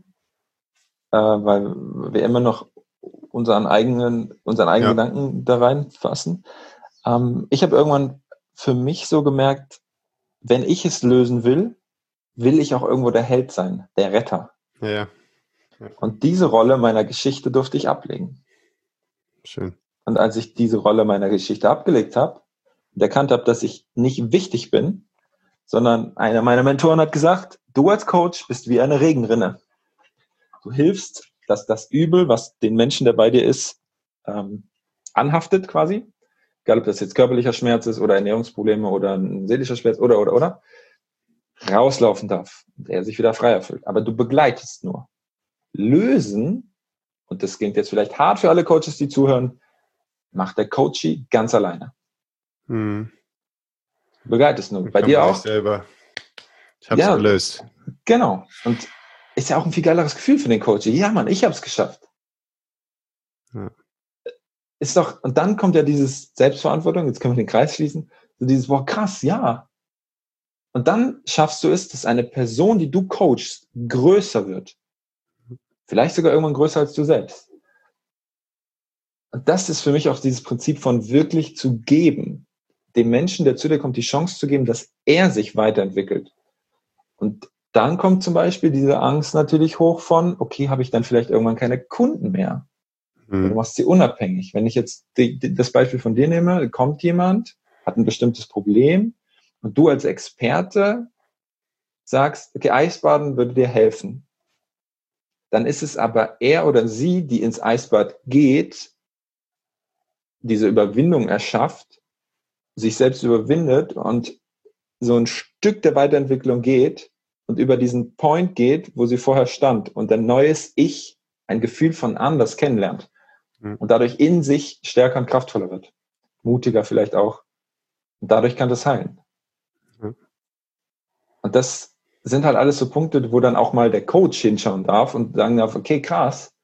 weil wir immer noch unseren eigenen Ja. Gedanken da reinfassen. Ich habe irgendwann für mich so gemerkt, wenn ich es lösen will, will ich auch irgendwo der Held sein, der Retter. Ja. Und diese Rolle meiner Geschichte durfte ich ablegen. Schön. Und als ich diese Rolle meiner Geschichte abgelegt habe und erkannt habe, dass ich nicht wichtig bin, sondern einer meiner Mentoren hat gesagt, du als Coach bist wie eine Regenrinne. Du hilfst, dass das Übel, was den Menschen, der bei dir ist, anhaftet quasi, egal ob das jetzt körperlicher Schmerz ist oder Ernährungsprobleme oder ein seelischer Schmerz oder, rauslaufen darf und er sich wieder freier fühlt. Aber du begleitest nur. Lösen, und das klingt jetzt vielleicht hart für alle Coaches, die zuhören, macht der Coachee ganz alleine. Mhm. Du begleitest nur. Bei Kann dir man sich auch? selber. Ich habe es Ja, gelöst. genau. Und ist ja auch ein viel geileres Gefühl für den Coach. Ja, Mann, ich habe es geschafft. Ja. Ist doch, und dann kommt ja dieses Selbstverantwortung, jetzt können wir den Kreis schließen, so dieses, boah, krass, ja. Und dann schaffst du es, dass eine Person, die du coachst, größer wird. Vielleicht sogar irgendwann größer als du selbst. Und das ist für mich auch dieses Prinzip von wirklich zu geben. Dem Menschen, der zu dir kommt, die Chance zu geben, dass er sich weiterentwickelt. Und dann kommt zum Beispiel diese Angst natürlich hoch von, okay, habe ich dann vielleicht irgendwann keine Kunden mehr? Du Mhm. machst sie unabhängig. Wenn ich jetzt das Beispiel von dir nehme, kommt jemand, hat ein bestimmtes Problem und du als Experte sagst, okay, Eisbaden würde dir helfen. Dann ist es aber er oder sie, die ins Eisbad geht, diese Überwindung erschafft, sich selbst überwindet und so ein Stück der Weiterentwicklung geht und über diesen Point geht, wo sie vorher stand und ein neues Ich, ein Gefühl von anders kennenlernt Mhm. und dadurch in sich stärker und kraftvoller wird. Mutiger vielleicht auch. Und dadurch kann das heilen. Ja. Und das sind halt alles so Punkte, wo dann auch mal der Coach hinschauen darf und sagen darf, okay, krass,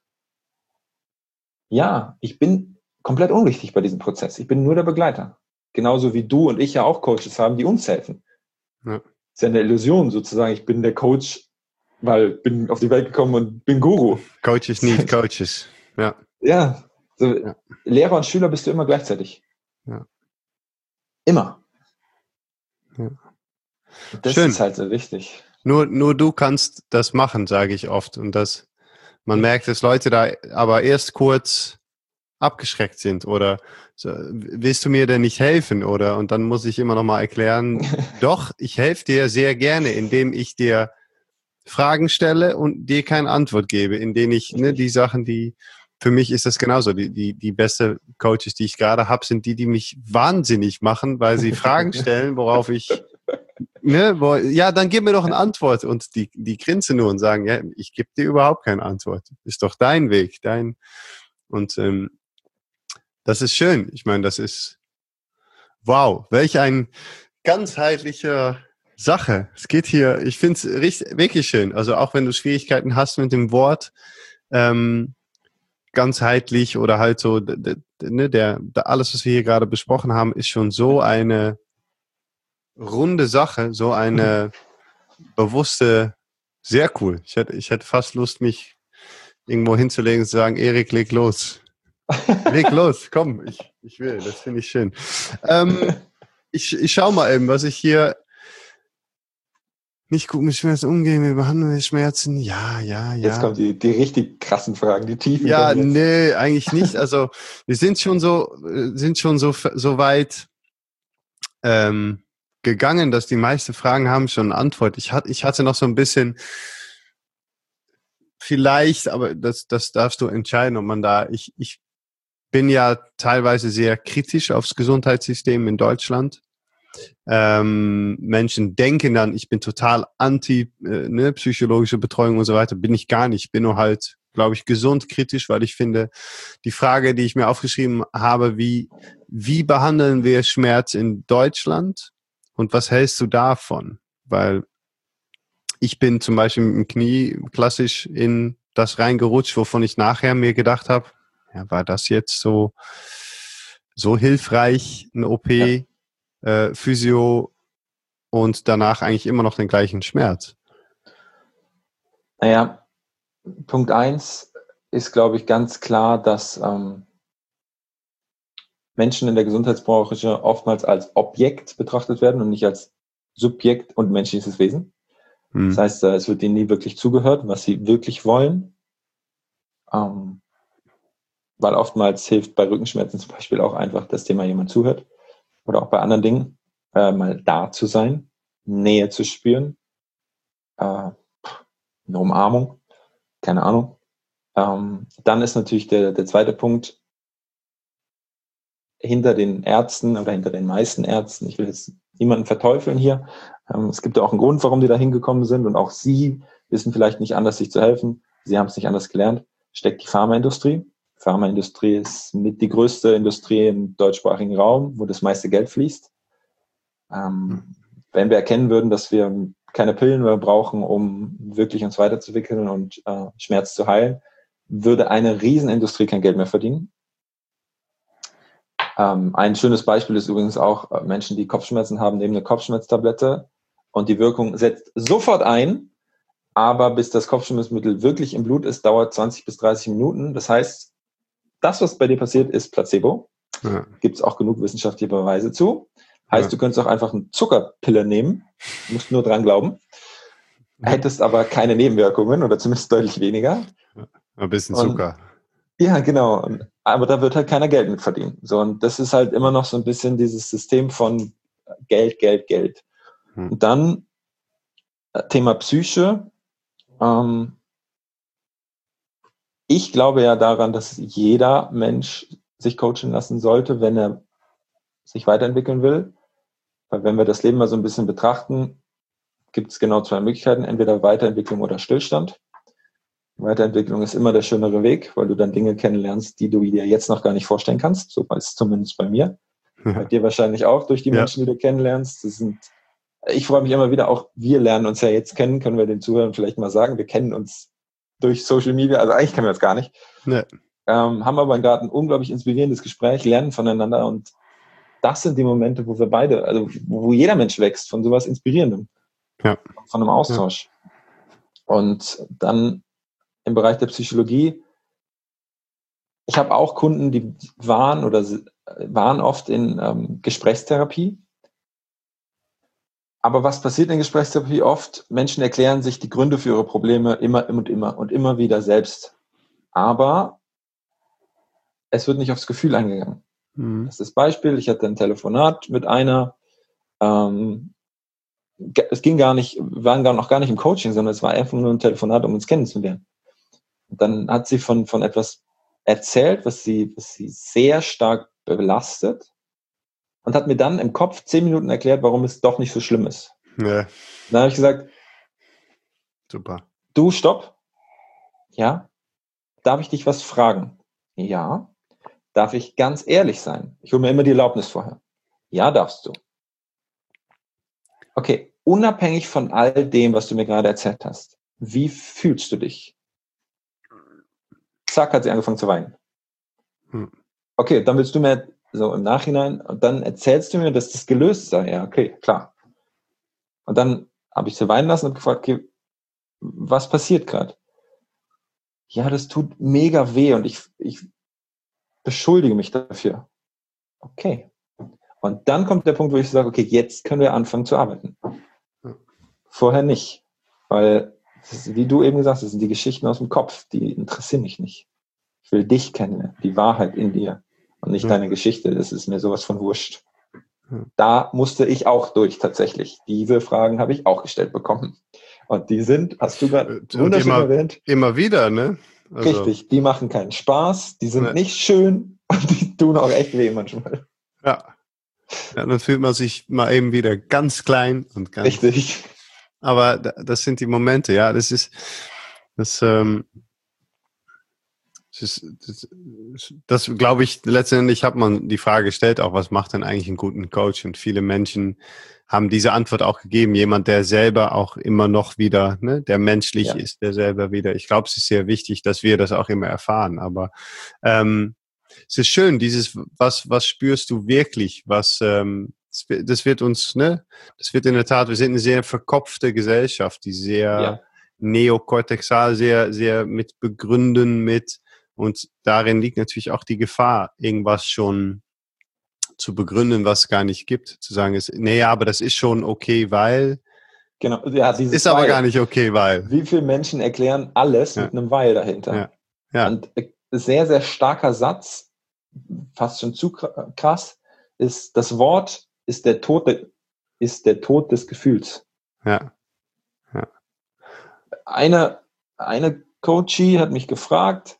ja, ich bin komplett unwichtig bei diesem Prozess. Ich bin nur der Begleiter. Genauso wie du und ich ja auch Coaches haben, die uns helfen. Ja. Ist ja eine Illusion sozusagen. Ich bin der Coach, weil ich bin auf die Welt gekommen und bin Guru. Coaches need coaches. Ja. Ja, so Ja. Lehrer und Schüler bist du immer gleichzeitig. Ja. Immer. Ja. Und das Schön. ist halt so wichtig. Nur du kannst das machen, sage ich oft. Und man merkt, dass Leute da aber erst kurz abgeschreckt sind oder so, willst du mir denn nicht helfen? Und dann muss ich immer noch mal erklären, doch, ich helfe dir sehr gerne, indem ich dir Fragen stelle und dir keine Antwort gebe, indem ich, die Sachen, für mich ist das genauso. Die beste Coaches, die ich gerade habe, sind die mich wahnsinnig machen, weil sie Fragen stellen, worauf ich, dann gib mir doch eine Antwort. Und die grinsen nur und sagen, ja, ich gebe dir überhaupt keine Antwort. Ist doch dein Weg, und das ist schön. Ich meine, das ist, wow, welch ein ganzheitlicher Sache. Es geht hier, ich finde es wirklich schön. Also auch wenn du Schwierigkeiten hast mit dem Wort, ganzheitlich oder halt so, alles, was wir hier gerade besprochen haben, ist schon so eine runde Sache, so eine bewusste, sehr cool. Ich hätte fast Lust, mich irgendwo hinzulegen und zu sagen, Erik, leg los. Leg los, komm, ich will, das finde ich schön. Ich schau mal eben, was ich hier nicht gut mit Schmerzen umgehen, wir behandeln wir Schmerzen. Ja. Jetzt kommen die richtig krassen Fragen, die tiefen Ja, kommen jetzt. nee, eigentlich nicht. Also wir sind schon so weit gegangen, dass die meisten Fragen haben schon eine Antwort. Ich hatte noch so ein bisschen vielleicht, aber das darfst du entscheiden, ob man da, ich bin ja teilweise sehr kritisch aufs Gesundheitssystem in Deutschland. Menschen denken dann, ich bin total anti psychologische Betreuung und so weiter. Bin ich gar nicht. Ich bin nur halt, glaube ich, gesund kritisch, weil ich finde, die Frage, die ich mir aufgeschrieben habe, wie behandeln wir Schmerz in Deutschland und was hältst du davon? Weil ich bin zum Beispiel mit dem Knie klassisch in das reingerutscht, wovon ich nachher mir gedacht habe, ja, war das jetzt so hilfreich, eine OP, Physio und danach eigentlich immer noch den gleichen Schmerz? Naja, Punkt 1 ist, glaube ich, ganz klar, dass Menschen in der Gesundheitsbranche oftmals als Objekt betrachtet werden und nicht als Subjekt und menschliches Wesen. Das heißt, es wird ihnen nie wirklich zugehört, was sie wirklich wollen. Weil oftmals hilft bei Rückenschmerzen zum Beispiel auch einfach das Thema, jemand zuhört. Oder auch bei anderen Dingen, mal da zu sein, Nähe zu spüren, eine Umarmung, keine Ahnung. Dann ist natürlich der zweite Punkt, hinter den Ärzten oder hinter den meisten Ärzten, ich will jetzt niemanden verteufeln hier, es gibt ja auch einen Grund, warum die da hingekommen sind und auch sie wissen vielleicht nicht anders, sich zu helfen, sie haben es nicht anders gelernt, steckt die Pharmaindustrie. Pharmaindustrie ist mit die größte Industrie im deutschsprachigen Raum, wo das meiste Geld fließt. Wenn wir erkennen würden, dass wir keine Pillen mehr brauchen, um wirklich uns weiterzuentwickeln und Schmerz zu heilen, würde eine Riesenindustrie kein Geld mehr verdienen. Ein schönes Beispiel ist übrigens auch Menschen, die Kopfschmerzen haben, nehmen eine Kopfschmerztablette und die Wirkung setzt sofort ein, aber bis das Kopfschmerzmittel wirklich im Blut ist, dauert 20 bis 30 Minuten. Das heißt, das, was bei dir passiert, ist Placebo. Ja. Gibt es auch genug wissenschaftliche Beweise zu. Heißt, du könntest auch einfach eine Zuckerpille nehmen, musst nur dran glauben, hättest aber keine Nebenwirkungen oder zumindest deutlich weniger. Ein bisschen Zucker. Ja, genau. Aber da wird halt keiner Geld mit verdienen. So, und das ist halt immer noch so ein bisschen dieses System von Geld, Geld, Geld. Und dann Thema Psyche. Ich glaube ja daran, dass jeder Mensch sich coachen lassen sollte, wenn er sich weiterentwickeln will. Weil wenn wir das Leben mal so ein bisschen betrachten, gibt es genau zwei Möglichkeiten, entweder Weiterentwicklung oder Stillstand. Weiterentwicklung ist immer der schönere Weg, weil du dann Dinge kennenlernst, die du dir jetzt noch gar nicht vorstellen kannst. So ist es zumindest bei mir. Ja. Bei dir wahrscheinlich auch durch die Menschen, die du kennenlernst. Ich freue mich immer wieder, auch wir lernen uns ja jetzt kennen, können wir den Zuhörern vielleicht mal sagen. Wir kennen uns durch Social Media, also eigentlich kennen wir uns gar nicht. Nee. Haben aber gerade ein unglaublich inspirierendes Gespräch, lernen voneinander und das sind die Momente, wo wir beide, also wo jeder Mensch wächst von sowas Inspirierendem, von einem Austausch. Ja. Und dann im Bereich der Psychologie, ich habe auch Kunden, die waren oft in Gesprächstherapie. Aber was passiert in Gesprächstherapie oft? Menschen erklären sich die Gründe für ihre Probleme immer wieder selbst. Aber es wird nicht aufs Gefühl eingegangen. Das ist das Beispiel, ich hatte ein Telefonat mit einer, es ging gar nicht, wir waren noch gar nicht im Coaching, sondern es war einfach nur ein Telefonat, um uns kennenzulernen. Und dann hat sie von etwas erzählt, was sie sehr stark belastet und hat mir dann im Kopf 10 Minuten erklärt, warum es doch nicht so schlimm ist. Ja. Dann habe ich gesagt, super. Du, stopp. Ja. Darf ich dich was fragen? Ja. Darf ich ganz ehrlich sein? Ich hole mir immer die Erlaubnis vorher. Ja, darfst du. Okay, unabhängig von all dem, was du mir gerade erzählt hast, wie fühlst du dich? Zack, hat sie angefangen zu weinen. Okay, dann willst du mir so im Nachhinein, und dann erzählst du mir, dass das gelöst sei. Ja, okay, klar. Und dann habe ich sie weinen lassen und gefragt, okay, was passiert gerade? Ja, das tut mega weh und ich beschuldige mich dafür. Okay. Und dann kommt der Punkt, wo ich sage, okay, jetzt können wir anfangen zu arbeiten. Vorher nicht. Weil, wie du eben gesagt hast, das sind die Geschichten aus dem Kopf, die interessieren mich nicht. Ich will dich kennen, die Wahrheit in dir und nicht deine Geschichte. Das ist mir sowas von wurscht. Da musste ich auch durch tatsächlich. Diese Fragen habe ich auch gestellt bekommen. Und die sind, hast du gerade wunderschön erwähnt. Immer wieder, ne? Also, richtig, die machen keinen Spaß, die sind nicht schön und die tun auch echt weh manchmal. Ja, dann fühlt man sich mal eben wieder ganz klein und ganz... Richtig. Aber das sind die Momente, ja, das glaube ich, letztendlich hat man die Frage gestellt, auch was macht denn eigentlich einen guten Coach? Und viele Menschen haben diese Antwort auch gegeben. Jemand, der selber auch immer noch wieder, ne, der menschlich ist, der selber wieder. Ich glaube, es ist sehr wichtig, dass wir das auch immer erfahren. Aber es ist schön, was spürst du wirklich? Das wird uns, ne, das wird in der Tat, wir sind eine sehr verkopfte Gesellschaft, die sehr neokortexal, sehr, sehr mit Begründen, und darin liegt natürlich auch die Gefahr, irgendwas schon zu begründen, was es gar nicht gibt. Zu sagen, aber das ist schon okay, weil. Genau, ja, dieses ist aber gar nicht okay, weil. Wie viele Menschen erklären alles mit einem Weil dahinter? Ja. Und sehr, sehr starker Satz, fast schon zu krass, ist, das Wort ist der Tod des Gefühls. Ja. Eine Coachie hat mich gefragt,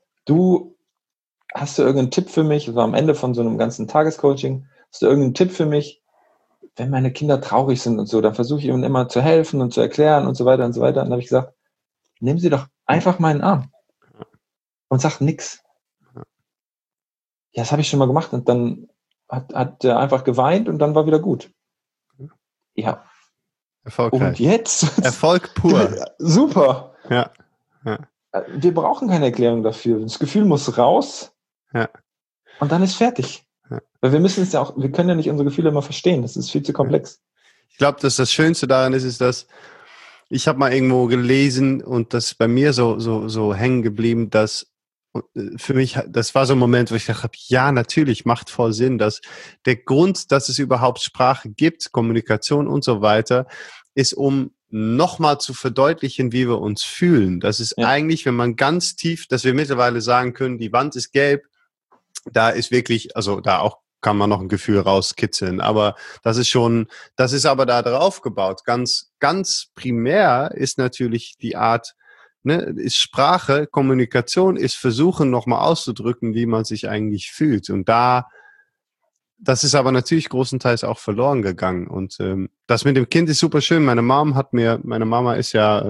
hast du irgendeinen Tipp für mich? Das war am Ende von so einem ganzen Tagescoaching. Hast du irgendeinen Tipp für mich? Wenn meine Kinder traurig sind und so, dann versuche ich ihnen immer zu helfen und zu erklären und so weiter und so weiter. Und dann habe ich gesagt, nehmen Sie doch einfach meinen Arm und sag nix. Ja, das habe ich schon mal gemacht. Und dann hat er einfach geweint und dann war wieder gut. Ja. Erfolgreich. Und jetzt? Erfolg pur. Super. Ja. Wir brauchen keine Erklärung dafür. Das Gefühl muss raus. Ja. Und dann ist fertig. Ja. Weil wir können ja nicht unsere Gefühle immer verstehen. Das ist viel zu komplex. Ich glaube, dass das Schönste daran ist, dass ich habe mal irgendwo gelesen und das ist bei mir so hängen geblieben, dass für mich, das war so ein Moment, wo ich dachte, ja, natürlich, macht voll Sinn, dass der Grund, dass es überhaupt Sprache gibt, Kommunikation und so weiter, ist, um nochmal zu verdeutlichen, wie wir uns fühlen. Das ist eigentlich, wenn man ganz tief, dass wir mittlerweile sagen können, die Wand ist gelb, da ist wirklich, also da auch kann man noch ein Gefühl rauskitzeln, aber das ist aber da drauf gebaut. Ganz, ganz primär ist natürlich die Art, ne, ist Sprache, Kommunikation, ist versuchen, nochmal auszudrücken, wie man sich eigentlich fühlt. Und das ist aber natürlich großenteils auch verloren gegangen. Und das mit dem Kind ist super schön. Meine Mama ist ja,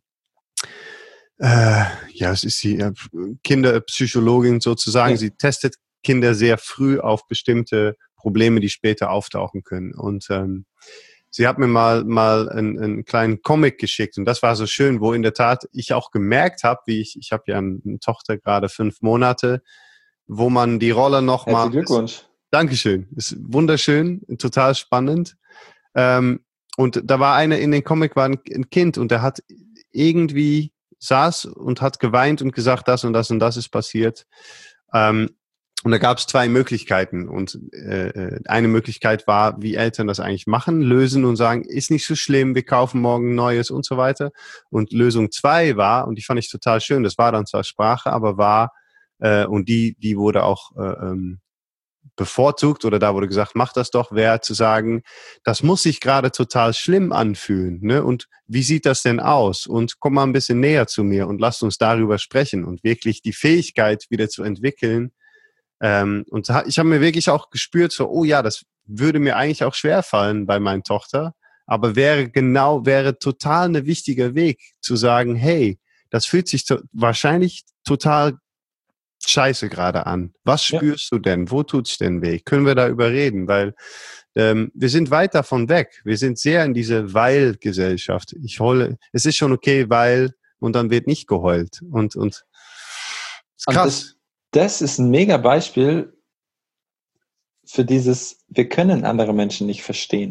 es ist sie, Kinderpsychologin sozusagen. Ja. Sie testet Kinder sehr früh auf bestimmte Probleme, die später auftauchen können. Und sie hat mir mal einen kleinen Comic geschickt und das war so schön, wo in der Tat ich auch gemerkt habe, ich habe ja eine Tochter gerade 5 Monate, wo man die Rolle noch mal... Herzlichen Glückwunsch. Dankeschön, ist wunderschön, total spannend. Und da war in den Comic war ein Kind und der hat irgendwie saß und hat geweint und gesagt, das und das und das ist passiert. Und da gab es 2 Möglichkeiten und eine Möglichkeit war, wie Eltern das eigentlich machen, lösen und sagen, ist nicht so schlimm, wir kaufen morgen Neues und so weiter. Und Lösung 2 war, und die fand ich total schön, das war dann zwar Sprache, aber und die wurde auch bevorzugt oder da wurde gesagt, mach das doch, wäre zu sagen, das muss sich gerade total schlimm anfühlen, ne? Und wie sieht das denn aus? Und komm mal ein bisschen näher zu mir und lasst uns darüber sprechen und wirklich die Fähigkeit wieder zu entwickeln. Und ich habe mir wirklich auch gespürt, so, oh ja, das würde mir eigentlich auch schwerfallen bei meiner Tochter, aber wäre total ein wichtiger Weg zu sagen, hey, das fühlt sich wahrscheinlich total scheiße gerade an. Was spürst du denn? Wo tut's denn weh? Können wir darüber reden? Weil wir sind weit davon weg. Wir sind sehr in diese Weil-Gesellschaft. Es ist schon okay, weil, und dann wird nicht geheult. Und ist krass. Das ist ein mega Beispiel für dieses, wir können andere Menschen nicht verstehen.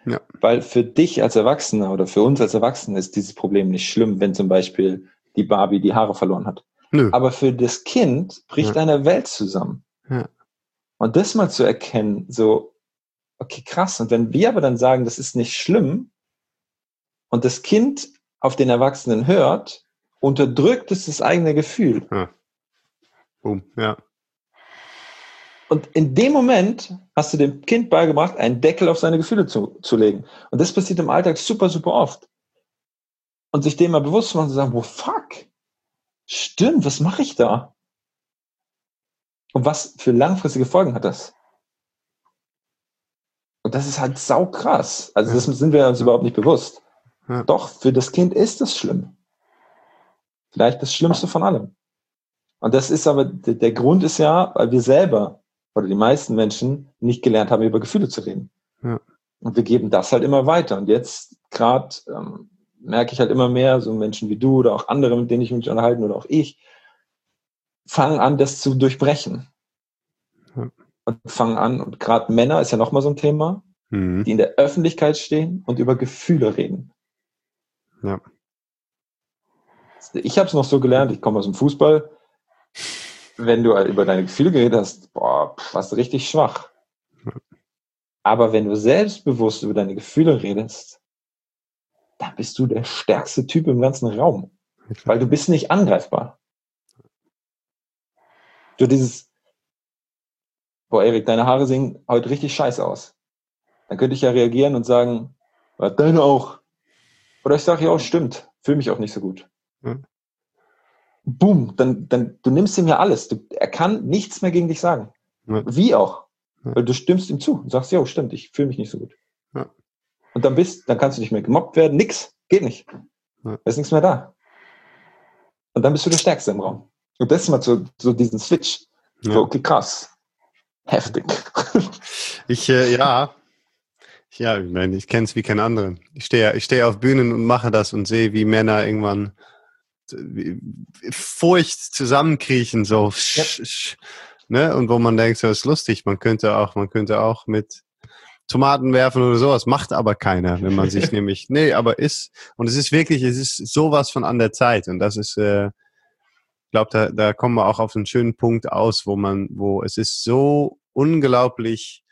Ja. Weil für dich als Erwachsener oder für uns als Erwachsene ist dieses Problem nicht schlimm, wenn zum Beispiel die Barbie die Haare verloren hat. Nö. Aber für das Kind bricht eine Welt zusammen. Ja. Und das mal zu erkennen, so, okay, krass. Und wenn wir aber dann sagen, das ist nicht schlimm und das Kind auf den Erwachsenen hört, unterdrückt es das eigene Gefühl. Ja. Boom. Ja. Und in dem Moment hast du dem Kind beigebracht, einen Deckel auf seine Gefühle zu legen. Und das passiert im Alltag super, super oft. Und sich dem mal bewusst zu machen und zu sagen, fuck, stimmt, was mache ich da? Und was für langfristige Folgen hat das? Und das ist halt saukrass. Also das sind wir uns überhaupt nicht bewusst. Ja. Doch, für das Kind ist das schlimm. Vielleicht das Schlimmste von allem. Und das ist aber, der Grund ist ja, weil wir selber oder die meisten Menschen nicht gelernt haben, über Gefühle zu reden. Ja. Und wir geben das halt immer weiter. Und jetzt gerade merke ich halt immer mehr, so Menschen wie du oder auch andere, mit denen ich mich unterhalten oder auch ich, fangen an, das zu durchbrechen. Ja. Und fangen an, und gerade Männer ist ja nochmal so ein Thema, die in der Öffentlichkeit stehen und über Gefühle reden. Ja. Ich habe es noch so gelernt, ich komme aus dem Fußball, wenn du über deine Gefühle geredet hast, warst du richtig schwach. Aber wenn du selbstbewusst über deine Gefühle redest, dann bist du der stärkste Typ im ganzen Raum. Weil du bist nicht angreifbar. Du dieses, Erik, deine Haare sehen heute richtig scheiße aus. Dann könnte ich ja reagieren und sagen, deine auch. Oder ich sage, ja, stimmt, fühle mich auch nicht so gut. Boom, dann du nimmst ihm ja alles. Er kann nichts mehr gegen dich sagen. Ja. Wie auch. Weil du stimmst ihm zu und sagst, ja, stimmt, ich fühle mich nicht so gut. Ja. Und dann kannst du nicht mehr gemobbt werden, nix, geht nicht. Ja. Da ist nichts mehr da. Und dann bist du der Stärkste im Raum. Und das ist mal so diesen Switch. Ja. So, okay, krass. Heftig. Ich meine, ich kenne es wie kein anderer. Ich stehe auf Bühnen und mache das und sehe, wie Männer irgendwann furcht zusammenkriechen, so, ne? Und wo man denkt, so ist lustig, man könnte auch mit Tomaten werfen oder sowas, macht aber keiner, wenn man sich nämlich, aber und es ist sowas von an der Zeit und das ist, ich glaube, da kommen wir auch auf einen schönen Punkt aus, wo es ist so unglaublich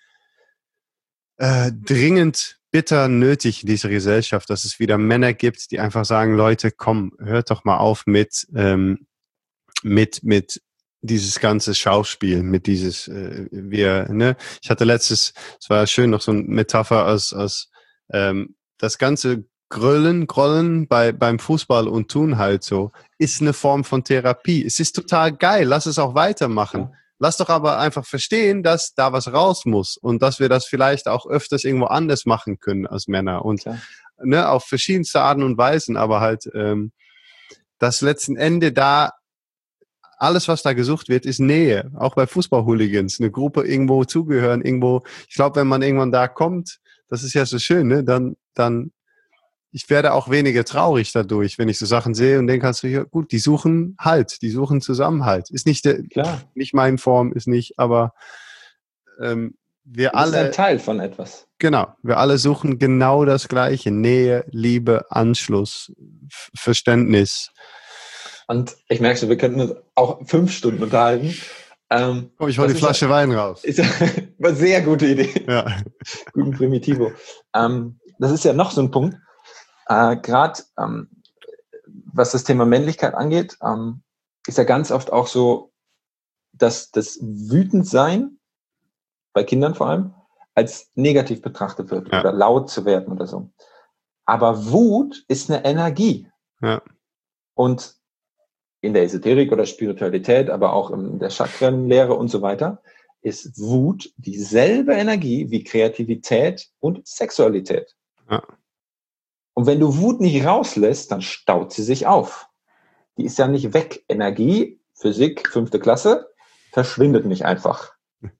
dringend bitter nötig in dieser Gesellschaft, dass es wieder Männer gibt, die einfach sagen, Leute, komm, hört doch mal auf mit dieses ganze Schauspiel, mit dieses Ich hatte es war schön, noch so eine Metapher aus das ganze Grollen beim Fußball und tun halt so, ist eine Form von Therapie. Es ist total geil, lass es auch weitermachen. Ja. Lass doch aber einfach verstehen, dass da was raus muss und dass wir das vielleicht auch öfters irgendwo anders machen können als Männer und auf verschiedenste Arten und Weisen, aber halt das letzten Ende da alles, was da gesucht wird, ist Nähe. Auch bei Fußball-Hooligans. Eine Gruppe irgendwo zugehören, irgendwo. Ich glaube, wenn man irgendwann da kommt, das ist ja so schön, ne? Dann ich werde auch weniger traurig dadurch, wenn ich so Sachen sehe und denke, ja, gut, die suchen Zusammenhalt. Ist nicht nicht meine Form, ist nicht, aber wir alle. Das ist ein Teil von etwas. Genau, wir alle suchen genau das Gleiche. Nähe, Liebe, Anschluss, Verständnis. Und ich merke schon, wir könnten uns auch 5 Stunden unterhalten. Ich hole die Flasche Wein raus. Ist eine sehr gute Idee. Ja. Guten Primitivo. Das ist ja noch so ein Punkt. Gerade was das Thema Männlichkeit angeht, ist ja ganz oft auch so, dass das Wütendsein, bei Kindern vor allem, als negativ betrachtet wird oder laut zu werden oder so. Aber Wut ist eine Energie. Ja. Und in der Esoterik oder Spiritualität, aber auch in der Chakrenlehre und so weiter, ist Wut dieselbe Energie wie Kreativität und Sexualität. Ja. Und wenn du Wut nicht rauslässt, dann staut sie sich auf. Die ist ja nicht weg. Energie, Physik, 5. Klasse, verschwindet nicht einfach.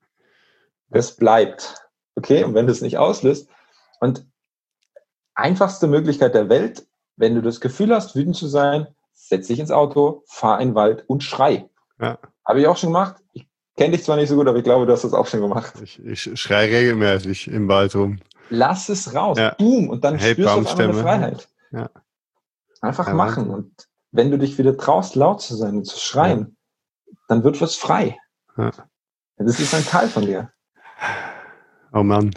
Das bleibt. Okay? Und wenn du es nicht auslöst, und einfachste Möglichkeit der Welt, wenn du das Gefühl hast, wütend zu sein, setz dich ins Auto, fahr in den Wald und schrei. Ja. Habe ich auch schon gemacht. Ich kenne dich zwar nicht so gut, aber ich glaube, du hast das auch schon gemacht. Ich schreie regelmäßig im Wald rum. lass es raus. Ja. Boom. Und dann Hey, spürst du auf einmal eine Baumstämme. Freiheit. Ja. Einfach Ja, machen. Wahnsinn. Und wenn du dich wieder traust, laut zu sein und zu schreien, dann wird was frei. Ja. Das ist ein Teil von dir. Oh Mann.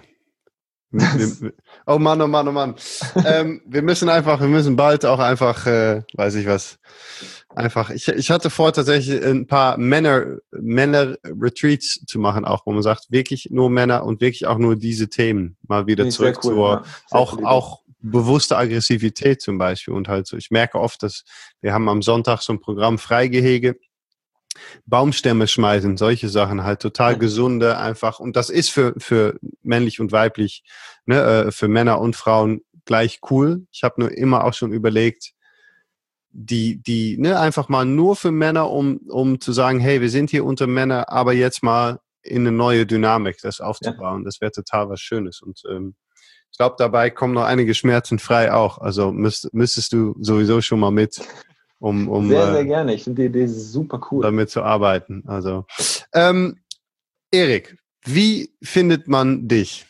Oh Mann, oh Mann, oh Mann. Wir müssen bald auch einfach, weiß ich was, einfach, ich hatte vor, tatsächlich ein paar Männer-Retreats zu machen, auch wo man sagt, wirklich nur Männer und wirklich auch nur diese Themen mal wieder zurück Sehr cool, zur, sehr cool. auch bewusste Aggressivität zum Beispiel und halt so. Ich merke oft, dass wir haben am Sonntag so ein Programm Freigehege, Baumstämme schmeißen, solche Sachen halt total gesunde einfach. Und das ist für männlich und weiblich, ne, für Männer und Frauen gleich cool. Ich habe nur immer auch schon überlegt, ne, einfach mal nur für Männer, um zu sagen, hey, wir sind hier unter Männer, aber jetzt mal in eine neue Dynamik das aufzubauen. Ja. Das wäre total was Schönes. Und ich glaube, dabei kommen noch einige Schmerzen frei auch. Also müsstest du sowieso schon mal mit. Sehr gerne. Ich finde die Idee super cool. Damit zu arbeiten. Also, Erik, wie findet man dich?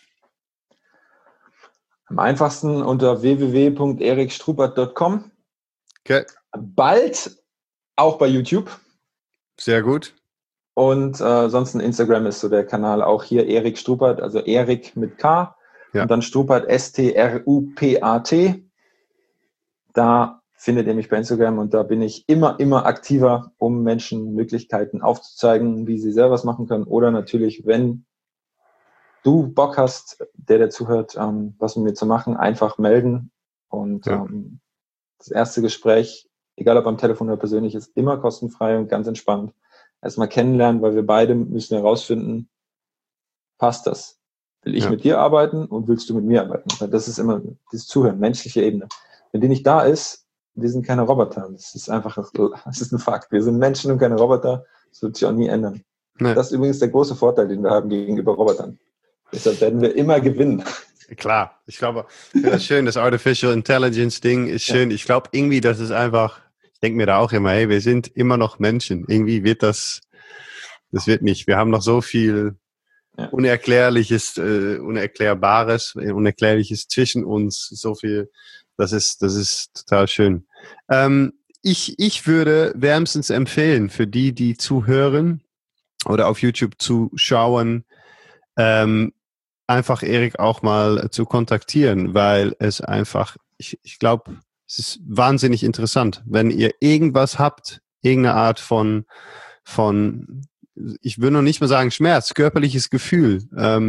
Am einfachsten unter www.erikstrupert.com. Okay. Bald auch bei YouTube. Sehr gut. Und sonst Instagram ist so der Kanal auch hier, Erik Strupert, also Erik mit K. Ja. Und dann Strupert, S-T-R-U-P-A-T. Da findet ihr mich bei Instagram und da bin ich immer aktiver, um Menschen Möglichkeiten aufzuzeigen, wie sie selber was machen können. Oder natürlich, wenn du Bock hast, der zuhört, was mit mir zu machen, einfach melden. Und das erste Gespräch, egal ob am Telefon oder persönlich, ist immer kostenfrei und ganz entspannt. Erstmal kennenlernen, weil wir beide müssen herausfinden, passt das? Will ich mit dir arbeiten und willst du mit mir arbeiten? Das ist immer das Zuhören, menschliche Ebene. Wenn die nicht da ist, wir sind keine Roboter. Das ist einfach, das ist ein Fakt. Wir sind Menschen und keine Roboter. Das wird sich auch nie ändern. Nee. Das ist übrigens der große Vorteil, den wir haben gegenüber Robotern. Deshalb werden wir immer gewinnen. Klar, ich glaube, das ist schön, das Artificial Intelligence Ding ist schön. Ich glaube irgendwie, das ist einfach, ich denke mir da auch immer, hey, wir sind immer noch Menschen. Irgendwie wird das wird nicht. Wir haben noch so viel Unerklärliches, Unerklärbares, Unerklärliches zwischen uns, so viel. Das ist total schön. Ich würde wärmstens empfehlen, für die zuhören oder auf YouTube zuschauen, einfach Erik auch mal zu kontaktieren, weil es einfach, ich glaube, es ist wahnsinnig interessant. Wenn ihr irgendwas habt, irgendeine Art von ich will noch nicht mal sagen Schmerz, körperliches Gefühl,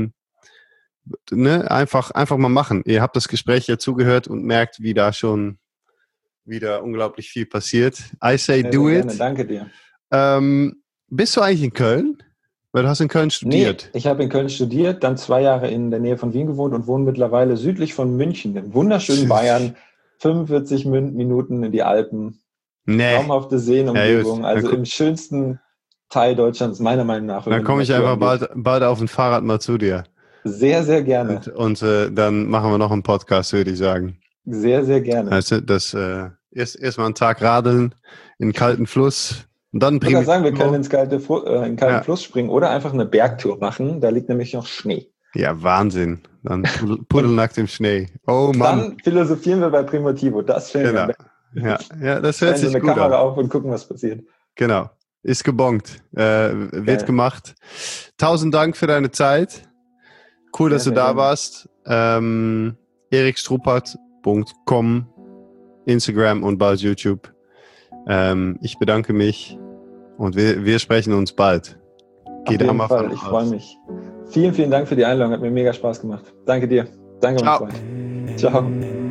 ne, einfach mal machen. Ihr habt das Gespräch ja zugehört und merkt, wie da schon wieder unglaublich viel passiert. I say do it. Gerne. Danke dir. Bist du eigentlich in Köln? Weil du hast in Köln studiert. Nee, ich habe in Köln studiert, dann 2 Jahre in der Nähe von Wien gewohnt und wohne mittlerweile südlich von München, im wunderschönen Bayern, 45 Minuten in die Alpen. Nee. Traumhafte Seenumgebung, also im schönsten Teil Deutschlands, meiner Meinung nach. Dann komme ich einfach bald auf ein Fahrrad mal zu dir. Sehr gerne. Und dann machen wir noch einen Podcast, würde ich sagen. Sehr gerne. Also erst mal einen Tag radeln in den kalten Fluss. Und dann ich würde sagen, wir können ins kalte Fluss springen oder einfach eine Bergtour machen. Da liegt nämlich noch Schnee. Ja, Wahnsinn. Dann pudelnackt im Schnee. Oh Mann. Dann philosophieren wir bei Primitivo. Das genau. Ja, das hört sich gut an. Kamera Kamera auf und gucken, was passiert. Genau. Ist gebongt. Wird gemacht. 1000 Dank für deine Zeit. Cool, dass du da warst. erikstrupert.com, Instagram und bald YouTube. Ich bedanke mich und wir sprechen uns bald. Auf jeden Fall, ich freue mich. Vielen Dank für die Einladung, hat mir mega Spaß gemacht. Danke dir. Danke, mein Freund. Ciao.